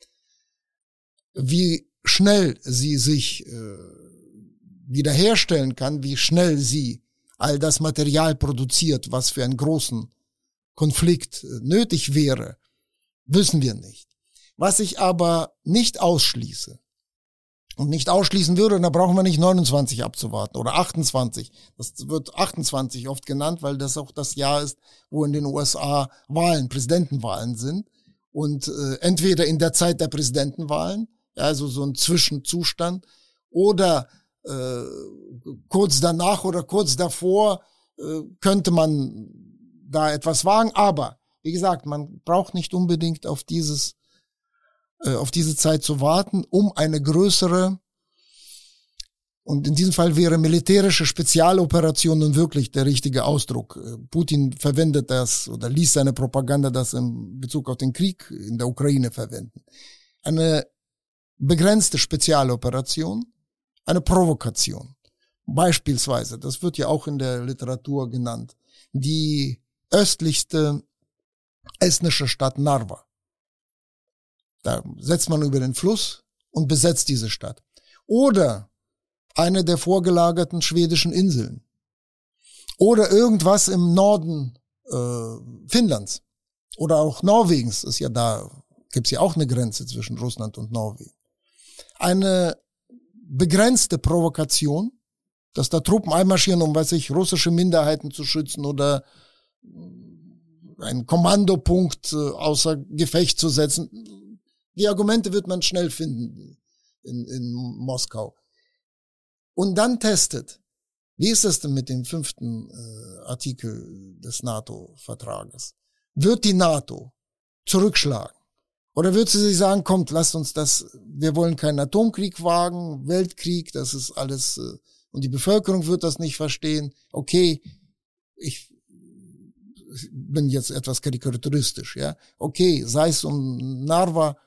Wie schnell sie sich äh, wiederherstellen kann, wie schnell sie all das Material produziert, was für einen großen Konflikt äh, nötig wäre, wissen wir nicht. Was ich aber nicht ausschließe, und nicht ausschließen würde, da brauchen wir nicht neunundzwanzig abzuwarten oder achtundzwanzig. Das wird achtundzwanzig oft genannt, weil das auch das Jahr ist, wo in den U S A Wahlen, Präsidentenwahlen sind. Und äh, entweder in der Zeit der Präsidentenwahlen, also so ein Zwischenzustand, oder äh, kurz danach oder kurz davor äh, könnte man da etwas wagen. Aber, wie gesagt, man braucht nicht unbedingt auf dieses auf diese Zeit zu warten, um eine größere, und in diesem Fall wäre militärische Spezialoperation nun wirklich der richtige Ausdruck. Putin verwendet das oder ließ seine Propaganda das in Bezug auf den Krieg in der Ukraine verwenden. Eine begrenzte Spezialoperation, eine Provokation. Beispielsweise, das wird ja auch in der Literatur genannt, die östlichste estnische Stadt Narva. Da setzt man über den Fluss und besetzt diese Stadt. Oder eine der vorgelagerten schwedischen Inseln. Oder irgendwas im Norden äh, Finnlands. Oder auch Norwegens ist ja da, gibt's ja auch eine Grenze zwischen Russland und Norwegen. Eine begrenzte Provokation, dass da Truppen einmarschieren, um, weiß ich, russische Minderheiten zu schützen oder einen Kommandopunkt äh, außer Gefecht zu setzen. Die Argumente wird man schnell finden in, in Moskau. Und dann testet, wie ist das denn mit dem fünften äh, Artikel des NATO-Vertrages? Wird die NATO zurückschlagen? Oder wird sie sich sagen, kommt, lasst uns das, wir wollen keinen Atomkrieg wagen, Weltkrieg, das ist alles, äh, und die Bevölkerung wird das nicht verstehen. Okay, ich bin jetzt etwas karikaturistisch, ja. Okay, sei es um Narva,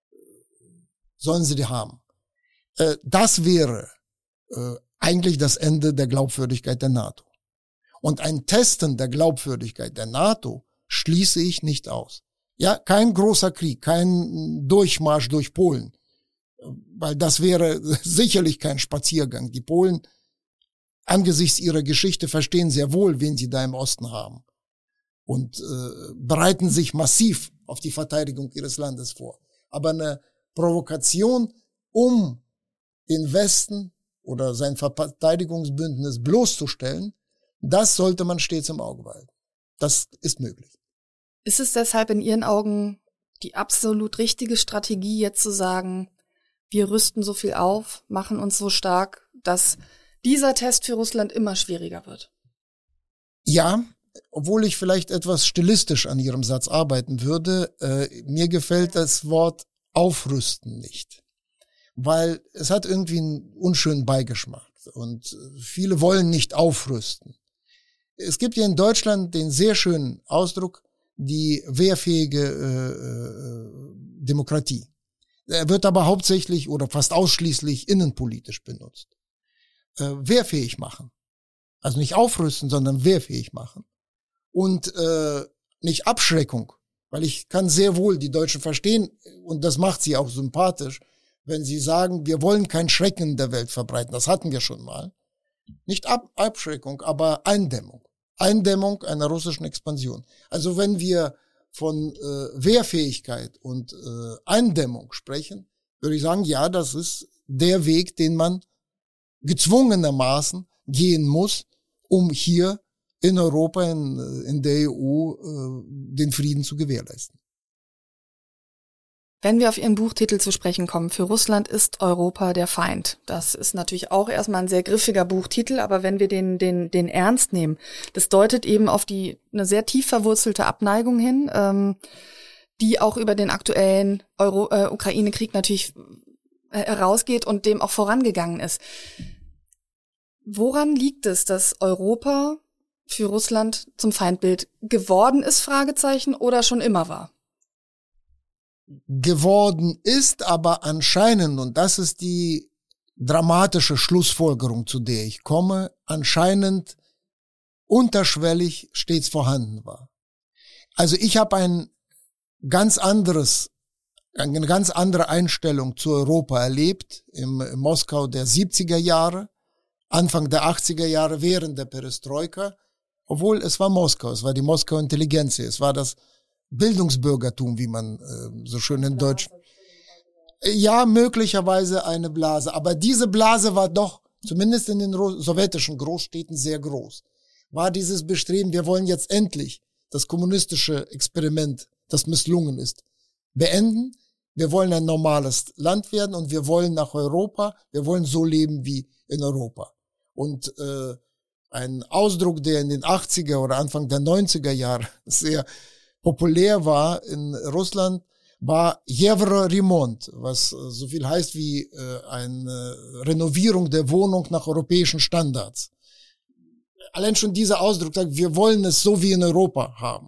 sollen sie die haben. Äh, das wäre äh, eigentlich das Ende der Glaubwürdigkeit der NATO. Und ein Testen der Glaubwürdigkeit der NATO schließe ich nicht aus. Ja, kein großer Krieg, kein Durchmarsch durch Polen, weil das wäre sicherlich kein Spaziergang. Die Polen angesichts ihrer Geschichte verstehen sehr wohl, wen sie da im Osten haben und äh, bereiten sich massiv auf die Verteidigung ihres Landes vor. Aber eine Provokation, um den Westen oder sein Verteidigungsbündnis bloßzustellen, das sollte man stets im Auge behalten. Das ist möglich. Ist es deshalb in Ihren Augen die absolut richtige Strategie, jetzt zu sagen, wir rüsten so viel auf, machen uns so stark, dass dieser Test für Russland immer schwieriger wird. Ja, obwohl ich vielleicht etwas stilistisch an Ihrem Satz arbeiten würde, äh, mir gefällt das Wort aufrüsten nicht. Weil es hat irgendwie einen unschönen Beigeschmack und viele wollen nicht aufrüsten. Es gibt ja in Deutschland den sehr schönen Ausdruck, die wehrfähige äh, Demokratie. Er wird aber hauptsächlich oder fast ausschließlich innenpolitisch benutzt. Äh, wehrfähig machen. Also nicht aufrüsten, sondern wehrfähig machen. Und äh, nicht Abschreckung, weil ich kann sehr wohl die Deutschen verstehen, und das macht sie auch sympathisch, wenn sie sagen, wir wollen kein Schrecken in der Welt verbreiten. Das hatten wir schon mal. Nicht Ab- Abschreckung, aber Eindämmung. Eindämmung einer russischen Expansion. Also wenn wir von äh, Wehrfähigkeit und äh, Eindämmung sprechen, würde ich sagen, ja, das ist der Weg, den man gezwungenermaßen gehen muss, um hier in Europa, in, in der E U, äh, den Frieden zu gewährleisten. Wenn wir auf Ihren Buchtitel zu sprechen kommen, für Russland ist Europa der Feind. Das ist natürlich auch erstmal ein sehr griffiger Buchtitel, aber wenn wir den, den, den ernst nehmen, das deutet eben auf die, eine sehr tief verwurzelte Abneigung hin, ähm, die auch über den aktuellen Euro, äh, Ukraine-Krieg natürlich äh, herausgeht und dem auch vorangegangen ist. Woran liegt es, dass Europa für Russland zum Feindbild geworden ist, Fragezeichen, oder schon immer war? Geworden ist, aber anscheinend, und das ist die dramatische Schlussfolgerung, zu der ich komme, anscheinend unterschwellig stets vorhanden war. Also ich habe ein ganz anderes, eine ganz andere Einstellung zu Europa erlebt im, im Moskau der siebziger Jahre, Anfang der achtziger Jahre während der Perestroika, obwohl es war Moskau, es war die Moskauer Intelligenzia, es war das Bildungsbürgertum, wie man äh, so schön in Deutsch. Ja, möglicherweise eine Blase, aber diese Blase war doch, zumindest in den Ro- sowjetischen Großstädten, sehr groß. War dieses Bestreben, wir wollen jetzt endlich das kommunistische Experiment, das misslungen ist, beenden. Wir wollen ein normales Land werden und wir wollen nach Europa, wir wollen so leben wie in Europa. Und äh, ein Ausdruck, der in den achtziger oder Anfang der neunziger Jahre sehr populär war in Russland, war Euro-Remont, was so viel heißt wie äh, eine Renovierung der Wohnung nach europäischen Standards. Allein schon dieser Ausdruck sagt, wir wollen es so wie in Europa haben.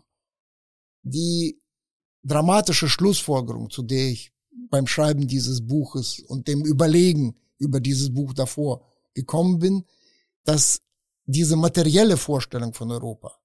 Die dramatische Schlussfolgerung, zu der ich beim Schreiben dieses Buches und dem Überlegen über dieses Buch davor gekommen bin, dass diese materielle Vorstellung von Europa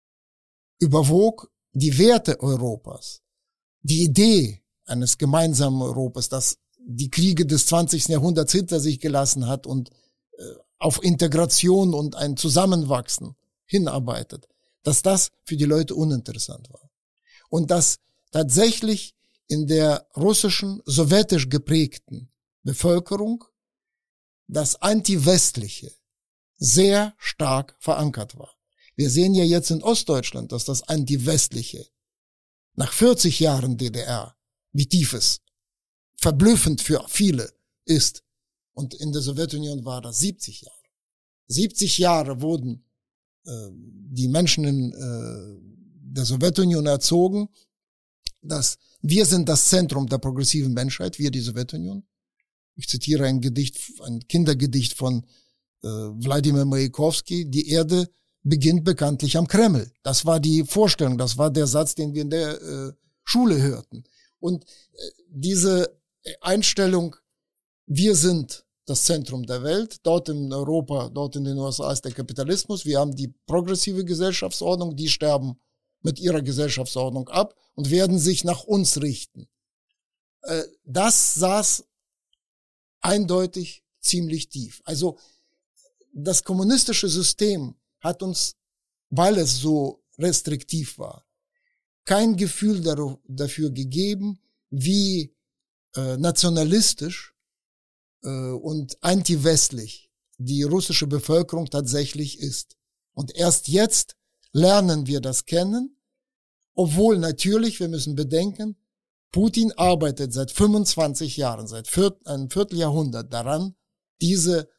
überwog die Werte Europas, die Idee eines gemeinsamen Europas, das die Kriege des zwanzigsten Jahrhunderts hinter sich gelassen hat und äh, auf Integration und ein Zusammenwachsen hinarbeitet, dass das für die Leute uninteressant war. Und dass tatsächlich in der russischen, sowjetisch geprägten Bevölkerung das Anti-Westliche sehr stark verankert war. Wir sehen ja jetzt in Ostdeutschland, dass das Anti-Westliche nach vierzig Jahren D D R, wie tief es verblüffend für viele ist. Und in der Sowjetunion war das siebzig Jahre. siebzig Jahre wurden äh, die Menschen in äh, der Sowjetunion erzogen, dass wir sind das Zentrum der progressiven Menschheit, wir die Sowjetunion. Ich zitiere ein Gedicht, ein Kindergedicht von äh, Wladimir Mayakovsky, die Erde beginnt bekanntlich am Kreml. Das war die Vorstellung, das war der Satz, den wir in der äh, Schule hörten. Und äh, diese Einstellung, wir sind das Zentrum der Welt, dort in Europa, dort in den U S A ist der Kapitalismus, wir haben die progressive Gesellschaftsordnung, die sterben mit ihrer Gesellschaftsordnung ab und werden sich nach uns richten. Äh, das saß eindeutig ziemlich tief. Also das kommunistische System hat uns, weil es so restriktiv war, kein Gefühl dafür gegeben, wie äh, nationalistisch äh, und anti-westlich die russische Bevölkerung tatsächlich ist. Und erst jetzt lernen wir das kennen, obwohl natürlich, wir müssen bedenken, Putin arbeitet seit fünfundzwanzig Jahren, seit viert, einem Vierteljahrhundert daran, diese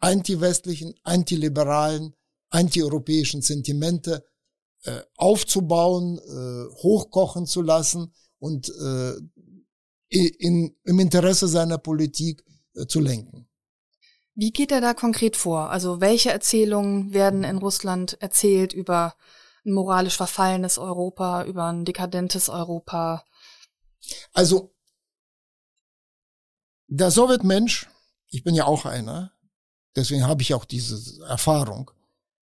anti-westlichen, anti-liberalen, anti-europäischen Sentimente äh, aufzubauen, äh, hochkochen zu lassen und äh, in, im Interesse seiner Politik äh, zu lenken. Wie geht er da konkret vor? Also welche Erzählungen werden in Russland erzählt über ein moralisch verfallenes Europa, über ein dekadentes Europa? Also der Sowjetmensch, ich bin ja auch einer, deswegen habe ich auch diese Erfahrung,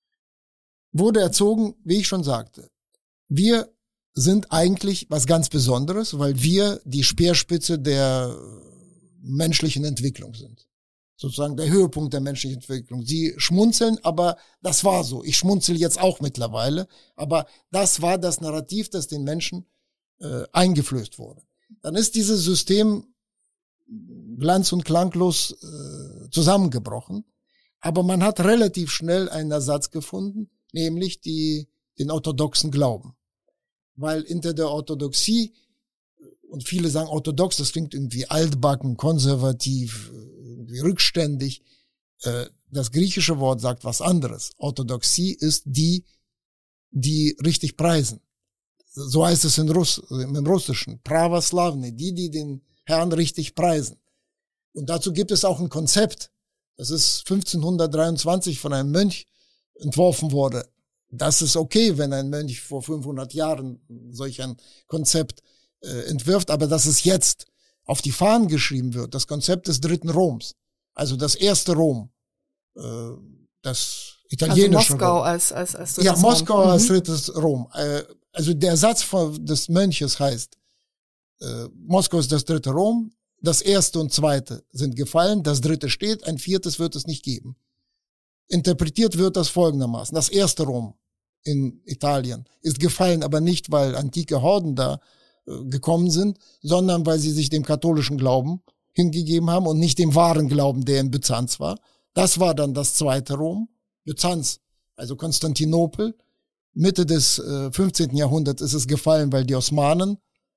wurde erzogen, wie ich schon sagte. Wir sind eigentlich was ganz Besonderes, weil wir die Speerspitze der menschlichen Entwicklung sind. Sozusagen der Höhepunkt der menschlichen Entwicklung. Sie schmunzeln, aber das war so. Ich schmunzel jetzt auch mittlerweile, aber das war das Narrativ, das den Menschen äh, eingeflößt wurde. Dann ist dieses System glanz- und klanglos äh, zusammengebrochen, aber man hat relativ schnell einen Ersatz gefunden, nämlich die den orthodoxen Glauben. Weil hinter der Orthodoxie, und viele sagen orthodox, das klingt irgendwie altbacken, konservativ, irgendwie rückständig. Das griechische Wort sagt was anderes. Orthodoxie ist die, die richtig preisen. So heißt es in Russ, im Russischen. Pravoslavne, die, die den Herrn richtig preisen. Und dazu gibt es auch ein Konzept. Das ist fünfzehnhundertdreiundzwanzig von einem Mönch entworfen wurde. Das ist okay, wenn ein Mönch vor fünfhundert Jahren solch ein Konzept äh, entwirft, aber dass es jetzt auf die Fahnen geschrieben wird, das Konzept des dritten Roms, also das erste Rom, äh, das italienische also Moskau Rom. als als als drittes Ja, Moskau Rom. als Mhm. drittes Rom. Äh, also der Satz von, des Mönches heißt, äh, Moskau ist das dritte Rom, das erste und zweite sind gefallen, das dritte steht, ein viertes wird es nicht geben. Interpretiert wird das folgendermaßen. Das erste Rom in Italien ist gefallen, aber nicht, weil antike Horden da äh, gekommen sind, sondern weil sie sich dem katholischen Glauben hingegeben haben und nicht dem wahren Glauben, der in Byzanz war. Das war dann das zweite Rom. Byzanz, also Konstantinopel. Mitte des äh, fünfzehnten Jahrhunderts ist es gefallen, weil die Osmanen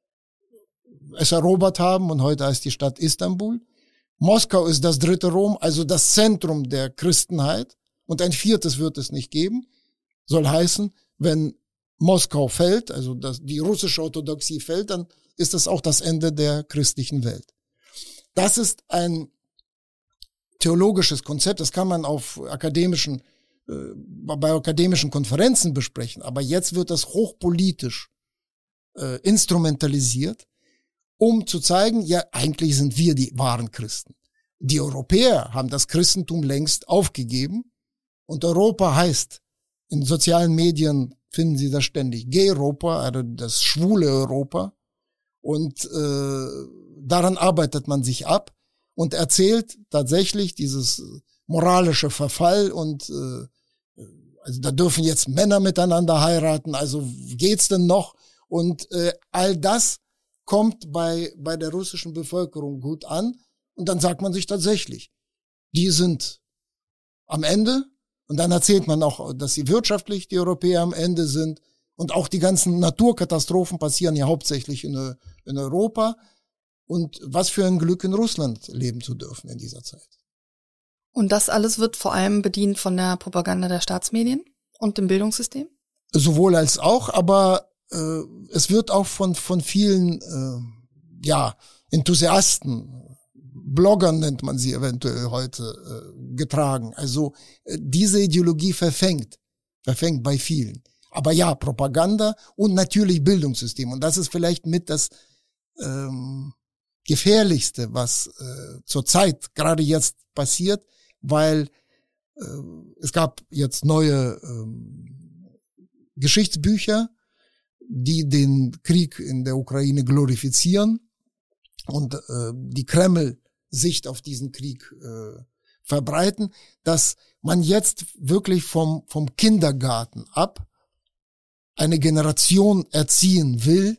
es erobert haben und heute heißt die Stadt Istanbul. Moskau ist das dritte Rom, also das Zentrum der Christenheit. Und ein viertes wird es nicht geben. Soll heißen, wenn Moskau fällt, also das, die russische Orthodoxie fällt, dann ist das auch das Ende der christlichen Welt. Das ist ein theologisches Konzept, das kann man auf akademischen, äh, bei akademischen Konferenzen besprechen, aber jetzt wird das hochpolitisch äh, instrumentalisiert, um zu zeigen, ja, eigentlich sind wir die wahren Christen. Die Europäer haben das Christentum längst aufgegeben und Europa heißt, in sozialen Medien finden Sie das ständig, Gay-Europa, also das schwule Europa, und äh, daran arbeitet man sich ab und erzählt tatsächlich dieses moralische Verfall und äh, also da dürfen jetzt Männer miteinander heiraten, also geht's denn noch? Und äh, all das kommt bei bei der russischen Bevölkerung gut an und dann sagt man sich tatsächlich, die sind am Ende und dann erzählt man auch, dass sie wirtschaftlich die Europäer am Ende sind und auch die ganzen Naturkatastrophen passieren ja hauptsächlich in, in Europa und was für ein Glück in Russland leben zu dürfen in dieser Zeit. Und das alles wird vor allem bedient von der Propaganda der Staatsmedien und dem Bildungssystem? Sowohl als auch, aber äh, es wird auch von von vielen äh, ja Enthusiasten, Bloggern nennt man sie eventuell heute, äh, getragen. Also äh, diese Ideologie verfängt, verfängt bei vielen. Aber ja, Propaganda und natürlich Bildungssystem. Und das ist vielleicht mit das ähm, Gefährlichste, was äh, zurzeit gerade jetzt passiert, weil äh, es gab jetzt neue äh, Geschichtsbücher, die den Krieg in der Ukraine glorifizieren und äh, die Kreml-Sicht auf diesen Krieg äh, verbreiten, dass man jetzt wirklich vom vom Kindergarten ab eine Generation erziehen will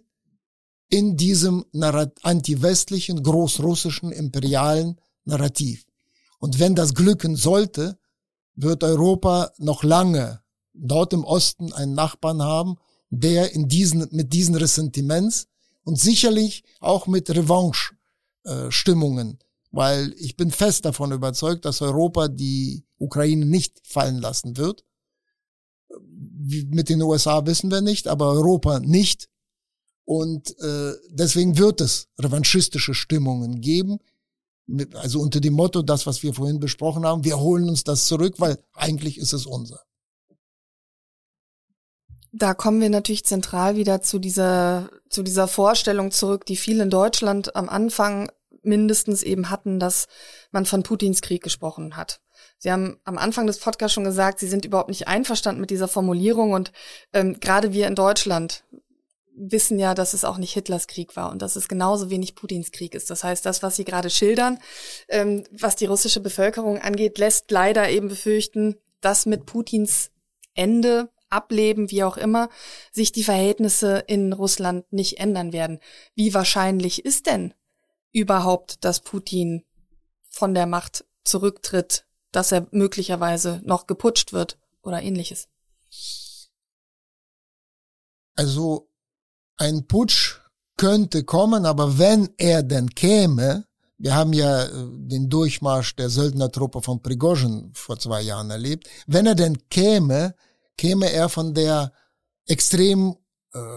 in diesem anti-westlichen, großrussischen, imperialen Narrativ. Und wenn das glücken sollte, wird Europa noch lange dort im Osten einen Nachbarn haben, der in diesen, mit diesen Ressentiments und sicherlich auch mit Revanche-Stimmungen, weil ich bin fest davon überzeugt, dass Europa die Ukraine nicht fallen lassen wird. Mit den U S A wissen wir nicht, aber Europa nicht. Und äh, deswegen wird es revanchistische Stimmungen geben. Mit, also unter dem Motto, das, was wir vorhin besprochen haben, wir holen uns das zurück, weil eigentlich ist es unser. Da kommen wir natürlich zentral wieder zu dieser, zu dieser Vorstellung zurück, die viele in Deutschland am Anfang mindestens eben hatten, dass man von Putins Krieg gesprochen hat. Sie haben am Anfang des Podcasts schon gesagt, Sie sind überhaupt nicht einverstanden mit dieser Formulierung und ähm, gerade wir in Deutschland wissen ja, dass es auch nicht Hitlers Krieg war und dass es genauso wenig Putins Krieg ist. Das heißt, das, was Sie gerade schildern, ähm, was die russische Bevölkerung angeht, lässt leider eben befürchten, dass mit Putins Ende, Ableben, wie auch immer, sich die Verhältnisse in Russland nicht ändern werden. Wie wahrscheinlich ist denn überhaupt, dass Putin von der Macht zurücktritt, dass er möglicherweise noch geputscht wird oder ähnliches? Also ein Putsch könnte kommen, aber wenn er denn käme, wir haben ja den Durchmarsch der Söldnertruppe von Prigozhin vor zwei Jahren erlebt, wenn er denn käme, käme er von der extrem äh,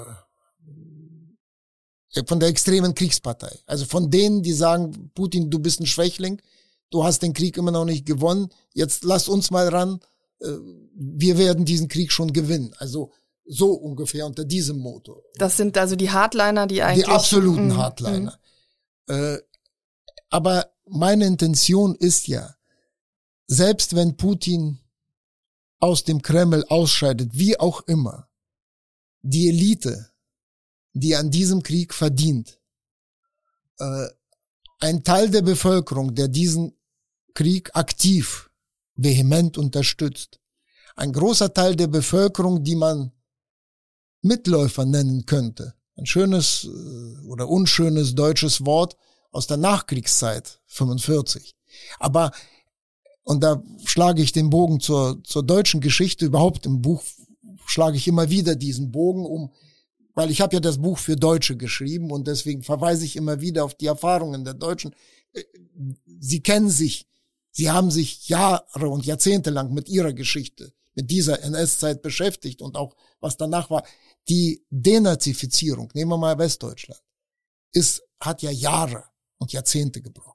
von der extremen Kriegspartei. Also von denen, die sagen, Putin, du bist ein Schwächling, du hast den Krieg immer noch nicht gewonnen, jetzt lass uns mal ran, äh, wir werden diesen Krieg schon gewinnen. Also so ungefähr unter diesem Motto. Das sind also die Hardliner, die eigentlich... Die absoluten mm, Hardliner. Mm. Äh, aber meine Intention ist ja, selbst wenn Putin aus dem Kreml ausscheidet, wie auch immer, die Elite, die an diesem Krieg verdient, äh, ein Teil der Bevölkerung, der diesen Krieg aktiv, vehement unterstützt, ein großer Teil der Bevölkerung, die man Mitläufer nennen könnte, ein schönes äh, oder unschönes deutsches Wort aus der Nachkriegszeit, fünfundvierzig. Aber und da schlage ich den Bogen zur, zur deutschen Geschichte. Überhaupt im Buch schlage ich immer wieder diesen Bogen um, weil ich habe ja das Buch für Deutsche geschrieben und deswegen verweise ich immer wieder auf die Erfahrungen der Deutschen. Sie kennen sich, sie haben sich Jahre und Jahrzehnte lang mit ihrer Geschichte, mit dieser N S-Zeit beschäftigt und auch was danach war. Die Denazifizierung, nehmen wir mal Westdeutschland, ist, hat ja Jahre und Jahrzehnte gebraucht.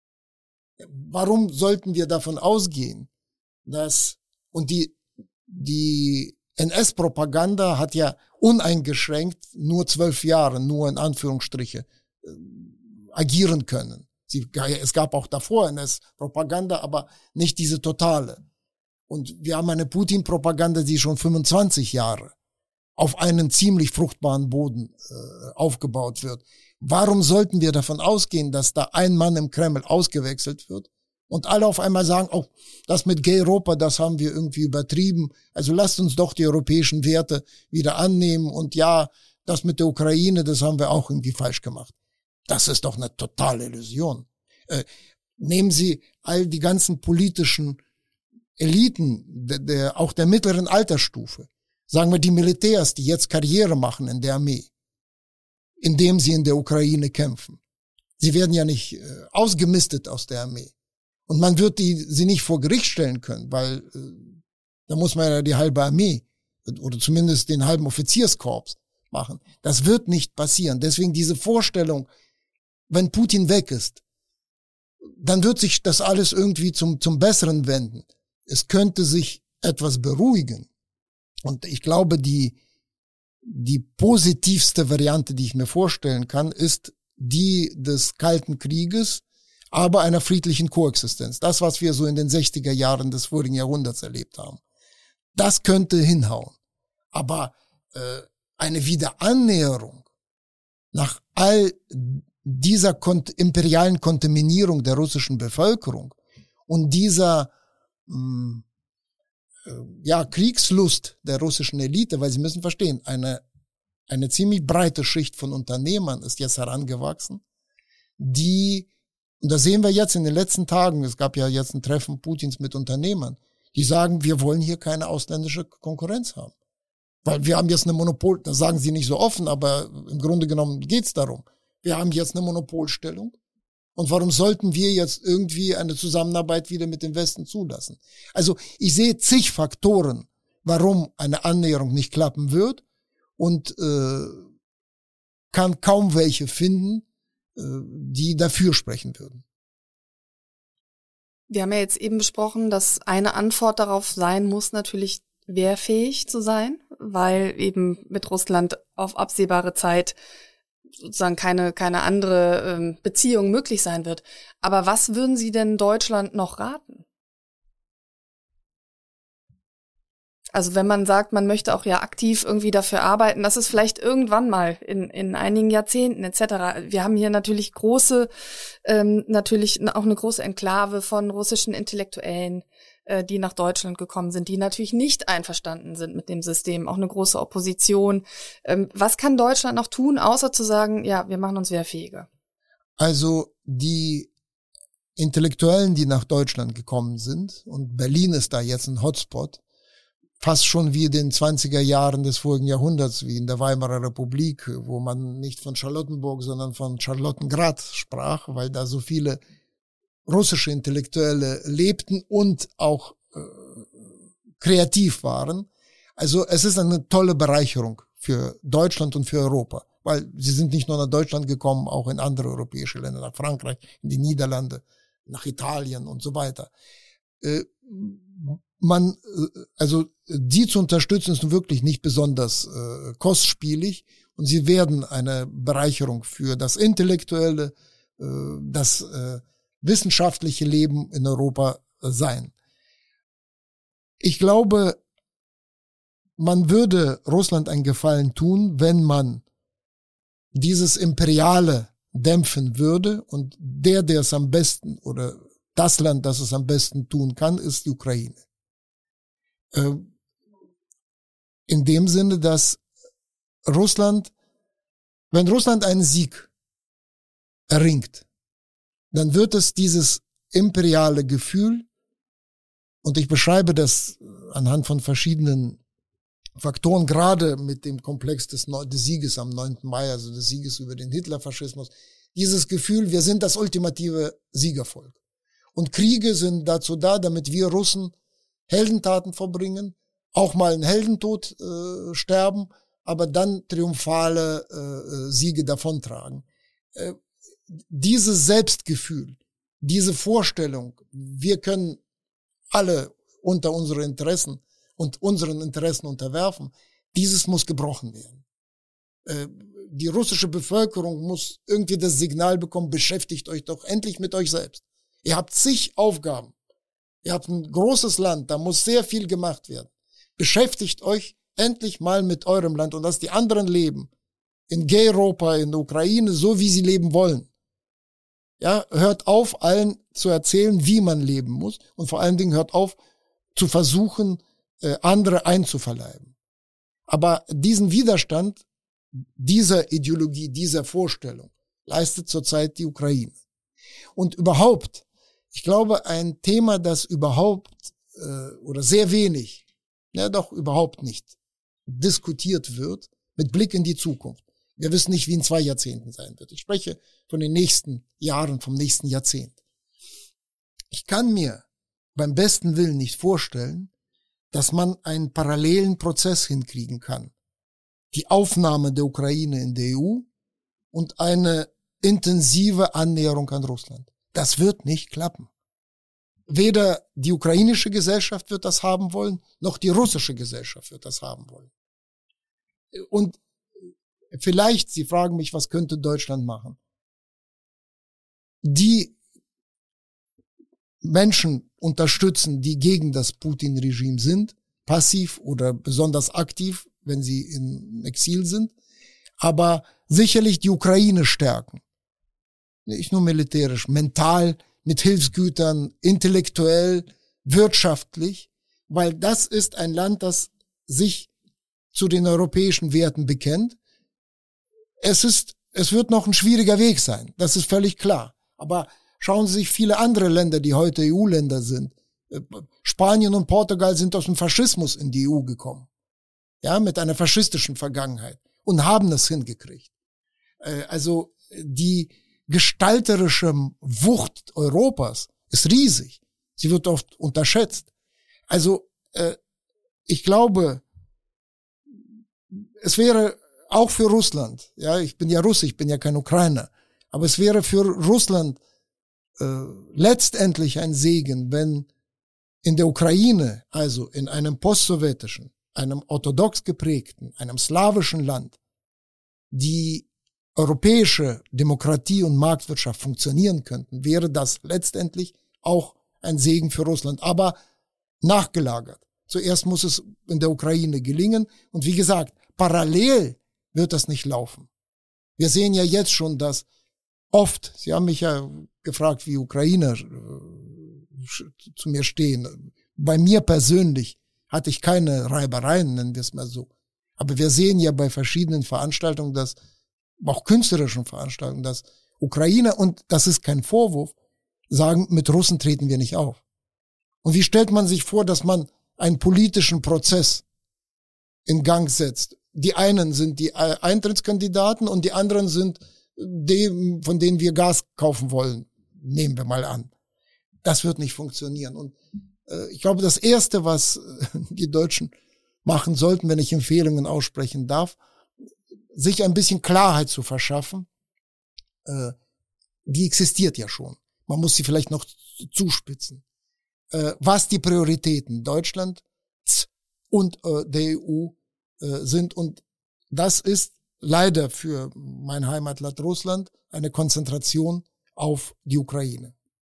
Warum sollten wir davon ausgehen, dass, und die, die N S-Propaganda hat ja uneingeschränkt nur zwölf Jahre, nur in Anführungsstriche, äh, agieren können. Sie, es gab auch davor N S-Propaganda, aber nicht diese totale. Und wir haben eine Putin-Propaganda, die schon fünfundzwanzig Jahre auf einen ziemlich fruchtbaren Boden äh, aufgebaut wird. Warum sollten wir davon ausgehen, dass da ein Mann im Kreml ausgewechselt wird und alle auf einmal sagen, oh, das mit Gay Europa, das haben wir irgendwie übertrieben, also lasst uns doch die europäischen Werte wieder annehmen und ja, das mit der Ukraine, das haben wir auch irgendwie falsch gemacht. Das ist doch eine totale Illusion. Äh, nehmen Sie all die ganzen politischen Eliten, der, der, auch der mittleren Altersstufe, sagen wir die Militärs, die jetzt Karriere machen in der Armee, indem sie in der Ukraine kämpfen. Sie werden ja nicht äh, ausgemistet aus der Armee. Und man wird die, sie nicht vor Gericht stellen können, weil äh, da muss man ja die halbe Armee oder zumindest den halben Offizierskorps machen. Das wird nicht passieren. Deswegen diese Vorstellung, wenn Putin weg ist, dann wird sich das alles irgendwie zum, zum Besseren wenden. Es könnte sich etwas beruhigen. Und ich glaube, die Die positivste Variante, die ich mir vorstellen kann, ist die des Kalten Krieges, aber einer friedlichen Koexistenz. Das, was wir so in den sechziger Jahren des vorigen Jahrhunderts erlebt haben. Das könnte hinhauen. Aber äh, eine Wiederannäherung nach all dieser kont- imperialen Kontaminierung der russischen Bevölkerung und dieser mh, ja, Kriegslust der russischen Elite, weil Sie müssen verstehen, eine, eine ziemlich breite Schicht von Unternehmern ist jetzt herangewachsen, die, und das sehen wir jetzt in den letzten Tagen, es gab ja jetzt ein Treffen Putins mit Unternehmern, die sagen, wir wollen hier keine ausländische Konkurrenz haben. Weil wir haben jetzt eine Monopol, das sagen sie nicht so offen, aber im Grunde genommen geht's darum. Wir haben jetzt eine Monopolstellung Und warum sollten wir jetzt irgendwie eine Zusammenarbeit wieder mit dem Westen zulassen? Also ich sehe zig Faktoren, warum eine Annäherung nicht klappen wird und äh, kann kaum welche finden, äh, die dafür sprechen würden. Wir haben ja jetzt eben besprochen, dass eine Antwort darauf sein muss, natürlich wehrfähig zu sein, weil eben mit Russland auf absehbare Zeit sozusagen keine keine andere ähm, Beziehung möglich sein wird. Aber was würden Sie denn Deutschland noch raten? Also wenn man sagt, man möchte auch ja aktiv irgendwie dafür arbeiten, dass es vielleicht irgendwann mal in in einigen Jahrzehnten et cetera. Wir haben hier natürlich große, ähm, natürlich auch eine große Enklave von russischen Intellektuellen, äh, die nach Deutschland gekommen sind, die natürlich nicht einverstanden sind mit dem System, auch eine große Opposition. Ähm, was kann Deutschland noch tun, außer zu sagen, ja, wir machen uns wehrfähiger? Also die Intellektuellen, die nach Deutschland gekommen sind, und Berlin ist da jetzt ein Hotspot, fast schon wie in den zwanziger Jahren des vorigen Jahrhunderts, wie in der Weimarer Republik, wo man nicht von Charlottenburg, sondern von Charlottengrad sprach, weil da so viele russische Intellektuelle lebten und auch äh, kreativ waren. Also es ist eine tolle Bereicherung für Deutschland und für Europa, weil sie sind nicht nur nach Deutschland gekommen, auch in andere europäische Länder, nach Frankreich, in die Niederlande, nach Italien und so weiter. Äh, man, also die zu unterstützen, ist wirklich nicht besonders äh, kostspielig und sie werden eine Bereicherung für das intellektuelle, äh, das äh, wissenschaftliche Leben in Europa äh, sein. Ich glaube, man würde Russland einen Gefallen tun, wenn man dieses Imperiale dämpfen würde und der, der es am besten oder das Land, das es am besten tun kann, ist die Ukraine. In dem Sinne, dass Russland, wenn Russland einen Sieg erringt, dann wird es dieses imperiale Gefühl, und ich beschreibe das anhand von verschiedenen Faktoren, gerade mit dem Komplex des, des Sieges am neunten Mai, also des Sieges über den Hitlerfaschismus, dieses Gefühl, wir sind das ultimative Siegervolk. Und Kriege sind dazu da, damit wir Russen Heldentaten verbringen, auch mal einen Heldentod äh, sterben, aber dann triumphale äh, Siege davontragen. Äh, dieses Selbstgefühl, diese Vorstellung, wir können alle unter unsere Interessen und unseren Interessen unterwerfen, dieses muss gebrochen werden. Äh, die russische Bevölkerung muss irgendwie das Signal bekommen, beschäftigt euch doch endlich mit euch selbst. Ihr habt zig Aufgaben. Ihr habt ein großes Land, da muss sehr viel gemacht werden. Beschäftigt euch endlich mal mit eurem Land und dass die anderen leben. In Europa, in der Ukraine, so wie sie leben wollen. Ja, hört auf, allen zu erzählen, wie man leben muss. Und vor allen Dingen hört auf, zu versuchen, andere einzuverleiben. Aber diesen Widerstand, dieser Ideologie, dieser Vorstellung leistet zurzeit die Ukraine. Und überhaupt, ich glaube, ein Thema, das überhaupt äh, oder sehr wenig, ja doch überhaupt nicht diskutiert wird, mit Blick in die Zukunft. Wir wissen nicht, wie in zwei Jahrzehnten sein wird. Ich spreche von den nächsten Jahren, vom nächsten Jahrzehnt. Ich kann mir beim besten Willen nicht vorstellen, dass man einen parallelen Prozess hinkriegen kann. Die Aufnahme der Ukraine in die E U und eine intensive Annäherung an Russland. Das wird nicht klappen. Weder die ukrainische Gesellschaft wird das haben wollen, noch die russische Gesellschaft wird das haben wollen. Und vielleicht, Sie fragen mich, was könnte Deutschland machen? Die Menschen unterstützen, die gegen das Putin-Regime sind, passiv oder besonders aktiv, wenn sie im Exil sind, aber sicherlich die Ukraine stärken. Nicht nur militärisch, mental, mit Hilfsgütern, intellektuell, wirtschaftlich, weil das ist ein Land, das sich zu den europäischen Werten bekennt. Es ist, es wird noch ein schwieriger Weg sein, das ist völlig klar. Aber schauen Sie sich viele andere Länder, die heute E U-Länder sind. Spanien und Portugal sind aus dem Faschismus in die E U gekommen. Ja, mit einer faschistischen Vergangenheit und haben das hingekriegt. Also die gestalterischem Wucht Europas ist riesig. Sie wird oft unterschätzt. Also äh, ich glaube, es wäre auch für Russland, ja, ich bin ja Russe, ich bin ja kein Ukrainer, aber es wäre für Russland äh, letztendlich ein Segen, wenn in der Ukraine, also in einem postsowjetischen, einem orthodox geprägten, einem slawischen Land, die europäische Demokratie und Marktwirtschaft funktionieren könnten, wäre das letztendlich auch ein Segen für Russland, aber nachgelagert. Zuerst muss es in der Ukraine gelingen und wie gesagt, parallel wird das nicht laufen. Wir sehen ja jetzt schon, dass oft, Sie haben mich ja gefragt, wie Ukrainer äh, zu mir stehen. Bei mir persönlich hatte ich keine Reibereien, nennen wir es mal so. Aber wir sehen ja bei verschiedenen Veranstaltungen, dass, auch künstlerischen Veranstaltungen, dass Ukrainer, und das ist kein Vorwurf, sagen, mit Russen treten wir nicht auf. Und wie stellt man sich vor, dass man einen politischen Prozess in Gang setzt? Die einen sind die Eintrittskandidaten und die anderen sind die, von denen wir Gas kaufen wollen. Nehmen wir mal an. Das wird nicht funktionieren. Und äh, ich glaube, das Erste, was die Deutschen machen sollten, wenn ich Empfehlungen aussprechen darf, sich ein bisschen Klarheit zu verschaffen. Äh, die existiert ja schon. Man muss sie vielleicht noch zuspitzen. Äh, was die Prioritäten Deutschlands und äh, der E U äh, sind. Und das ist leider für mein Heimatland Russland eine Konzentration auf die Ukraine.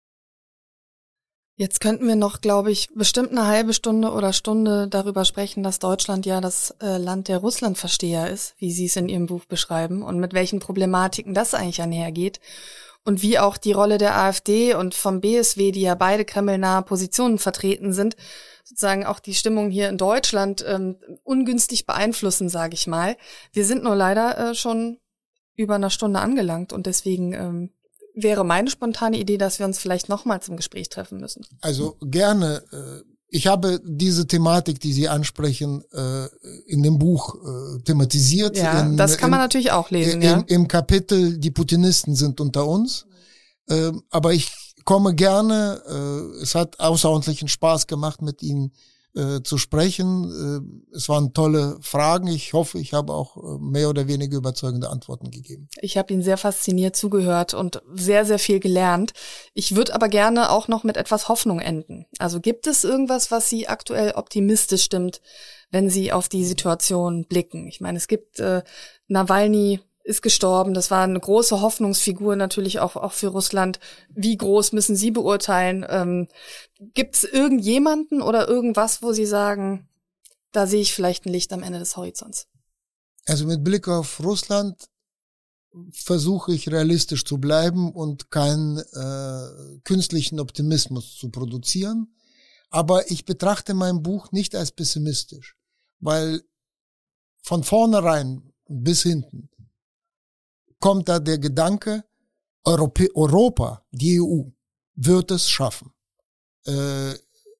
Jetzt könnten wir noch, glaube ich, bestimmt eine halbe Stunde oder Stunde darüber sprechen, dass Deutschland ja das äh, Land der Russlandversteher ist, wie Sie es in Ihrem Buch beschreiben, und mit welchen Problematiken das eigentlich einhergeht. Und wie auch die Rolle der AfD und vom B S W, die ja beide kremlnahe Positionen vertreten sind, sozusagen auch die Stimmung hier in Deutschland ähm, ungünstig beeinflussen, sage ich mal. Wir sind nur leider äh, schon über eine Stunde angelangt und deswegen ähm, wäre meine spontane Idee, dass wir uns vielleicht nochmal zum Gespräch treffen müssen. Also gerne. Äh, ich habe diese Thematik, die Sie ansprechen, äh, in dem Buch äh, thematisiert. Ja, in, das kann man in, natürlich auch lesen, in, ja. Im, Im Kapitel Die Putinisten sind unter uns. Äh, aber ich komme gerne. Äh, es hat außerordentlichen Spaß gemacht, mit Ihnen äh, zu sprechen. Äh, es waren tolle Fragen. Ich hoffe, ich habe auch äh, mehr oder weniger überzeugende Antworten gegeben. Ich habe Ihnen sehr fasziniert zugehört und sehr, sehr viel gelernt. Ich würde aber gerne auch noch mit etwas Hoffnung enden. Also gibt es irgendwas, was Sie aktuell optimistisch stimmt, wenn Sie auf die Situation blicken? Ich meine, es gibt äh, Nawalny ist gestorben. Das war eine große Hoffnungsfigur natürlich auch auch für Russland. Wie groß müssen Sie beurteilen? Ähm, gibt es irgendjemanden oder irgendwas, wo Sie sagen, da sehe ich vielleicht ein Licht am Ende des Horizonts? Also mit Blick auf Russland versuche ich realistisch zu bleiben und keinen äh, künstlichen Optimismus zu produzieren. Aber ich betrachte mein Buch nicht als pessimistisch, weil von vornherein bis hinten kommt da der Gedanke, Europä- Europa, die E U, wird es schaffen. Äh,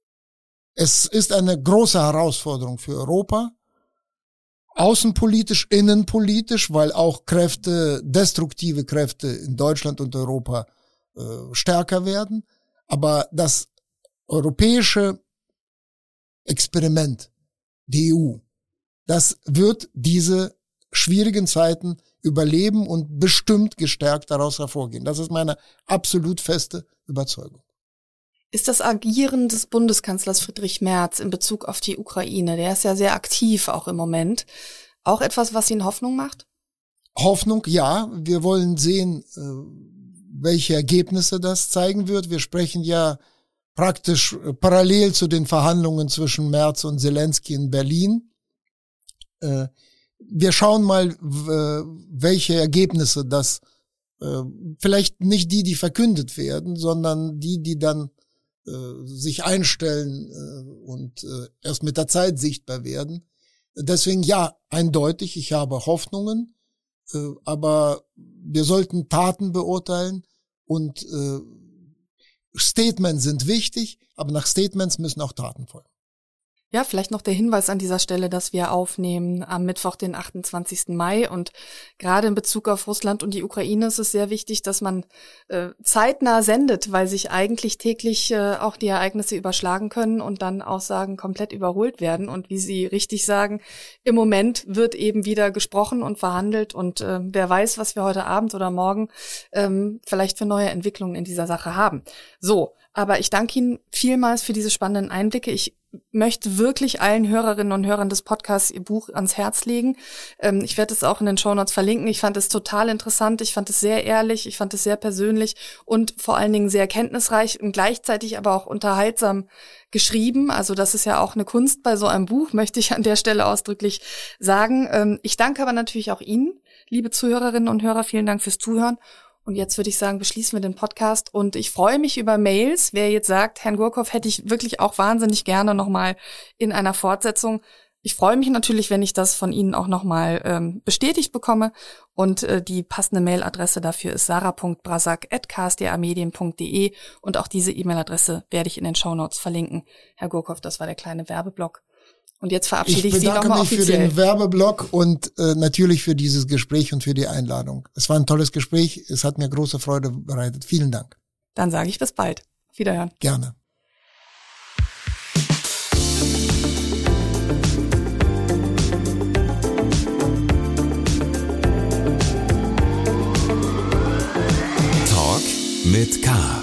es ist eine große Herausforderung für Europa, außenpolitisch, innenpolitisch, weil auch Kräfte, destruktive Kräfte in Deutschland und Europa äh, stärker werden. Aber das europäische Experiment, die E U, das wird diese schwierigen Zeiten überleben und bestimmt gestärkt daraus hervorgehen. Das ist meine absolut feste Überzeugung. Ist das Agieren des Bundeskanzlers Friedrich Merz in Bezug auf die Ukraine, der ist ja sehr aktiv auch im Moment, auch etwas, was Ihnen Hoffnung macht? Hoffnung, ja. Wir wollen sehen, welche Ergebnisse das zeigen wird. Wir sprechen ja praktisch parallel zu den Verhandlungen zwischen Merz und Zelensky in Berlin. Wir schauen mal, welche Ergebnisse das, vielleicht nicht die, die verkündet werden, sondern die, die dann sich einstellen und erst mit der Zeit sichtbar werden. Deswegen ja, eindeutig, ich habe Hoffnungen, aber wir sollten Taten beurteilen und Statements sind wichtig, aber nach Statements müssen auch Taten folgen. Ja, vielleicht noch der Hinweis an dieser Stelle, dass wir aufnehmen am Mittwoch, den achtundzwanzigsten Mai. Und gerade in Bezug auf Russland und die Ukraine ist es sehr wichtig, dass man äh, zeitnah sendet, weil sich eigentlich täglich äh, auch die Ereignisse überschlagen können und dann Aussagen komplett überholt werden. Und wie Sie richtig sagen, im Moment wird eben wieder gesprochen und verhandelt. Und äh, wer weiß, was wir heute Abend oder morgen ähm, vielleicht für neue Entwicklungen in dieser Sache haben. So, aber ich danke Ihnen vielmals für diese spannenden Einblicke. Ich möchte wirklich allen Hörerinnen und Hörern des Podcasts ihr Buch ans Herz legen. Ähm, ich werde es auch in den Shownotes verlinken. Ich fand es total interessant. Ich fand es sehr ehrlich. Ich fand es sehr persönlich und vor allen Dingen sehr kenntnisreich und gleichzeitig aber auch unterhaltsam geschrieben. Also das ist ja auch eine Kunst bei so einem Buch, möchte ich an der Stelle ausdrücklich sagen. Ähm, ich danke aber natürlich auch Ihnen, liebe Zuhörerinnen und Hörer. Vielen Dank fürs Zuhören. Und jetzt würde ich sagen, beschließen wir den Podcast. Und ich freue mich über Mails. Wer jetzt sagt, Herrn Gurkow hätte ich wirklich auch wahnsinnig gerne nochmal in einer Fortsetzung. Ich freue mich natürlich, wenn ich das von Ihnen auch nochmal ähm, bestätigt bekomme. Und äh, die passende Mailadresse dafür ist sarah punkt brasak at k s d a medien punkt d e. Und auch diese E-Mail-Adresse werde ich in den Shownotes verlinken. Herr Gurkow, das war der kleine Werbeblock. Und jetzt verabschiede ich, ich Sie nochmal offiziell. Ich bedanke mich für den Werbeblock und äh, natürlich für dieses Gespräch und für die Einladung. Es war ein tolles Gespräch. Es hat mir große Freude bereitet. Vielen Dank. Dann sage ich bis bald. Auf Wiederhören. Gerne. Talk mit K.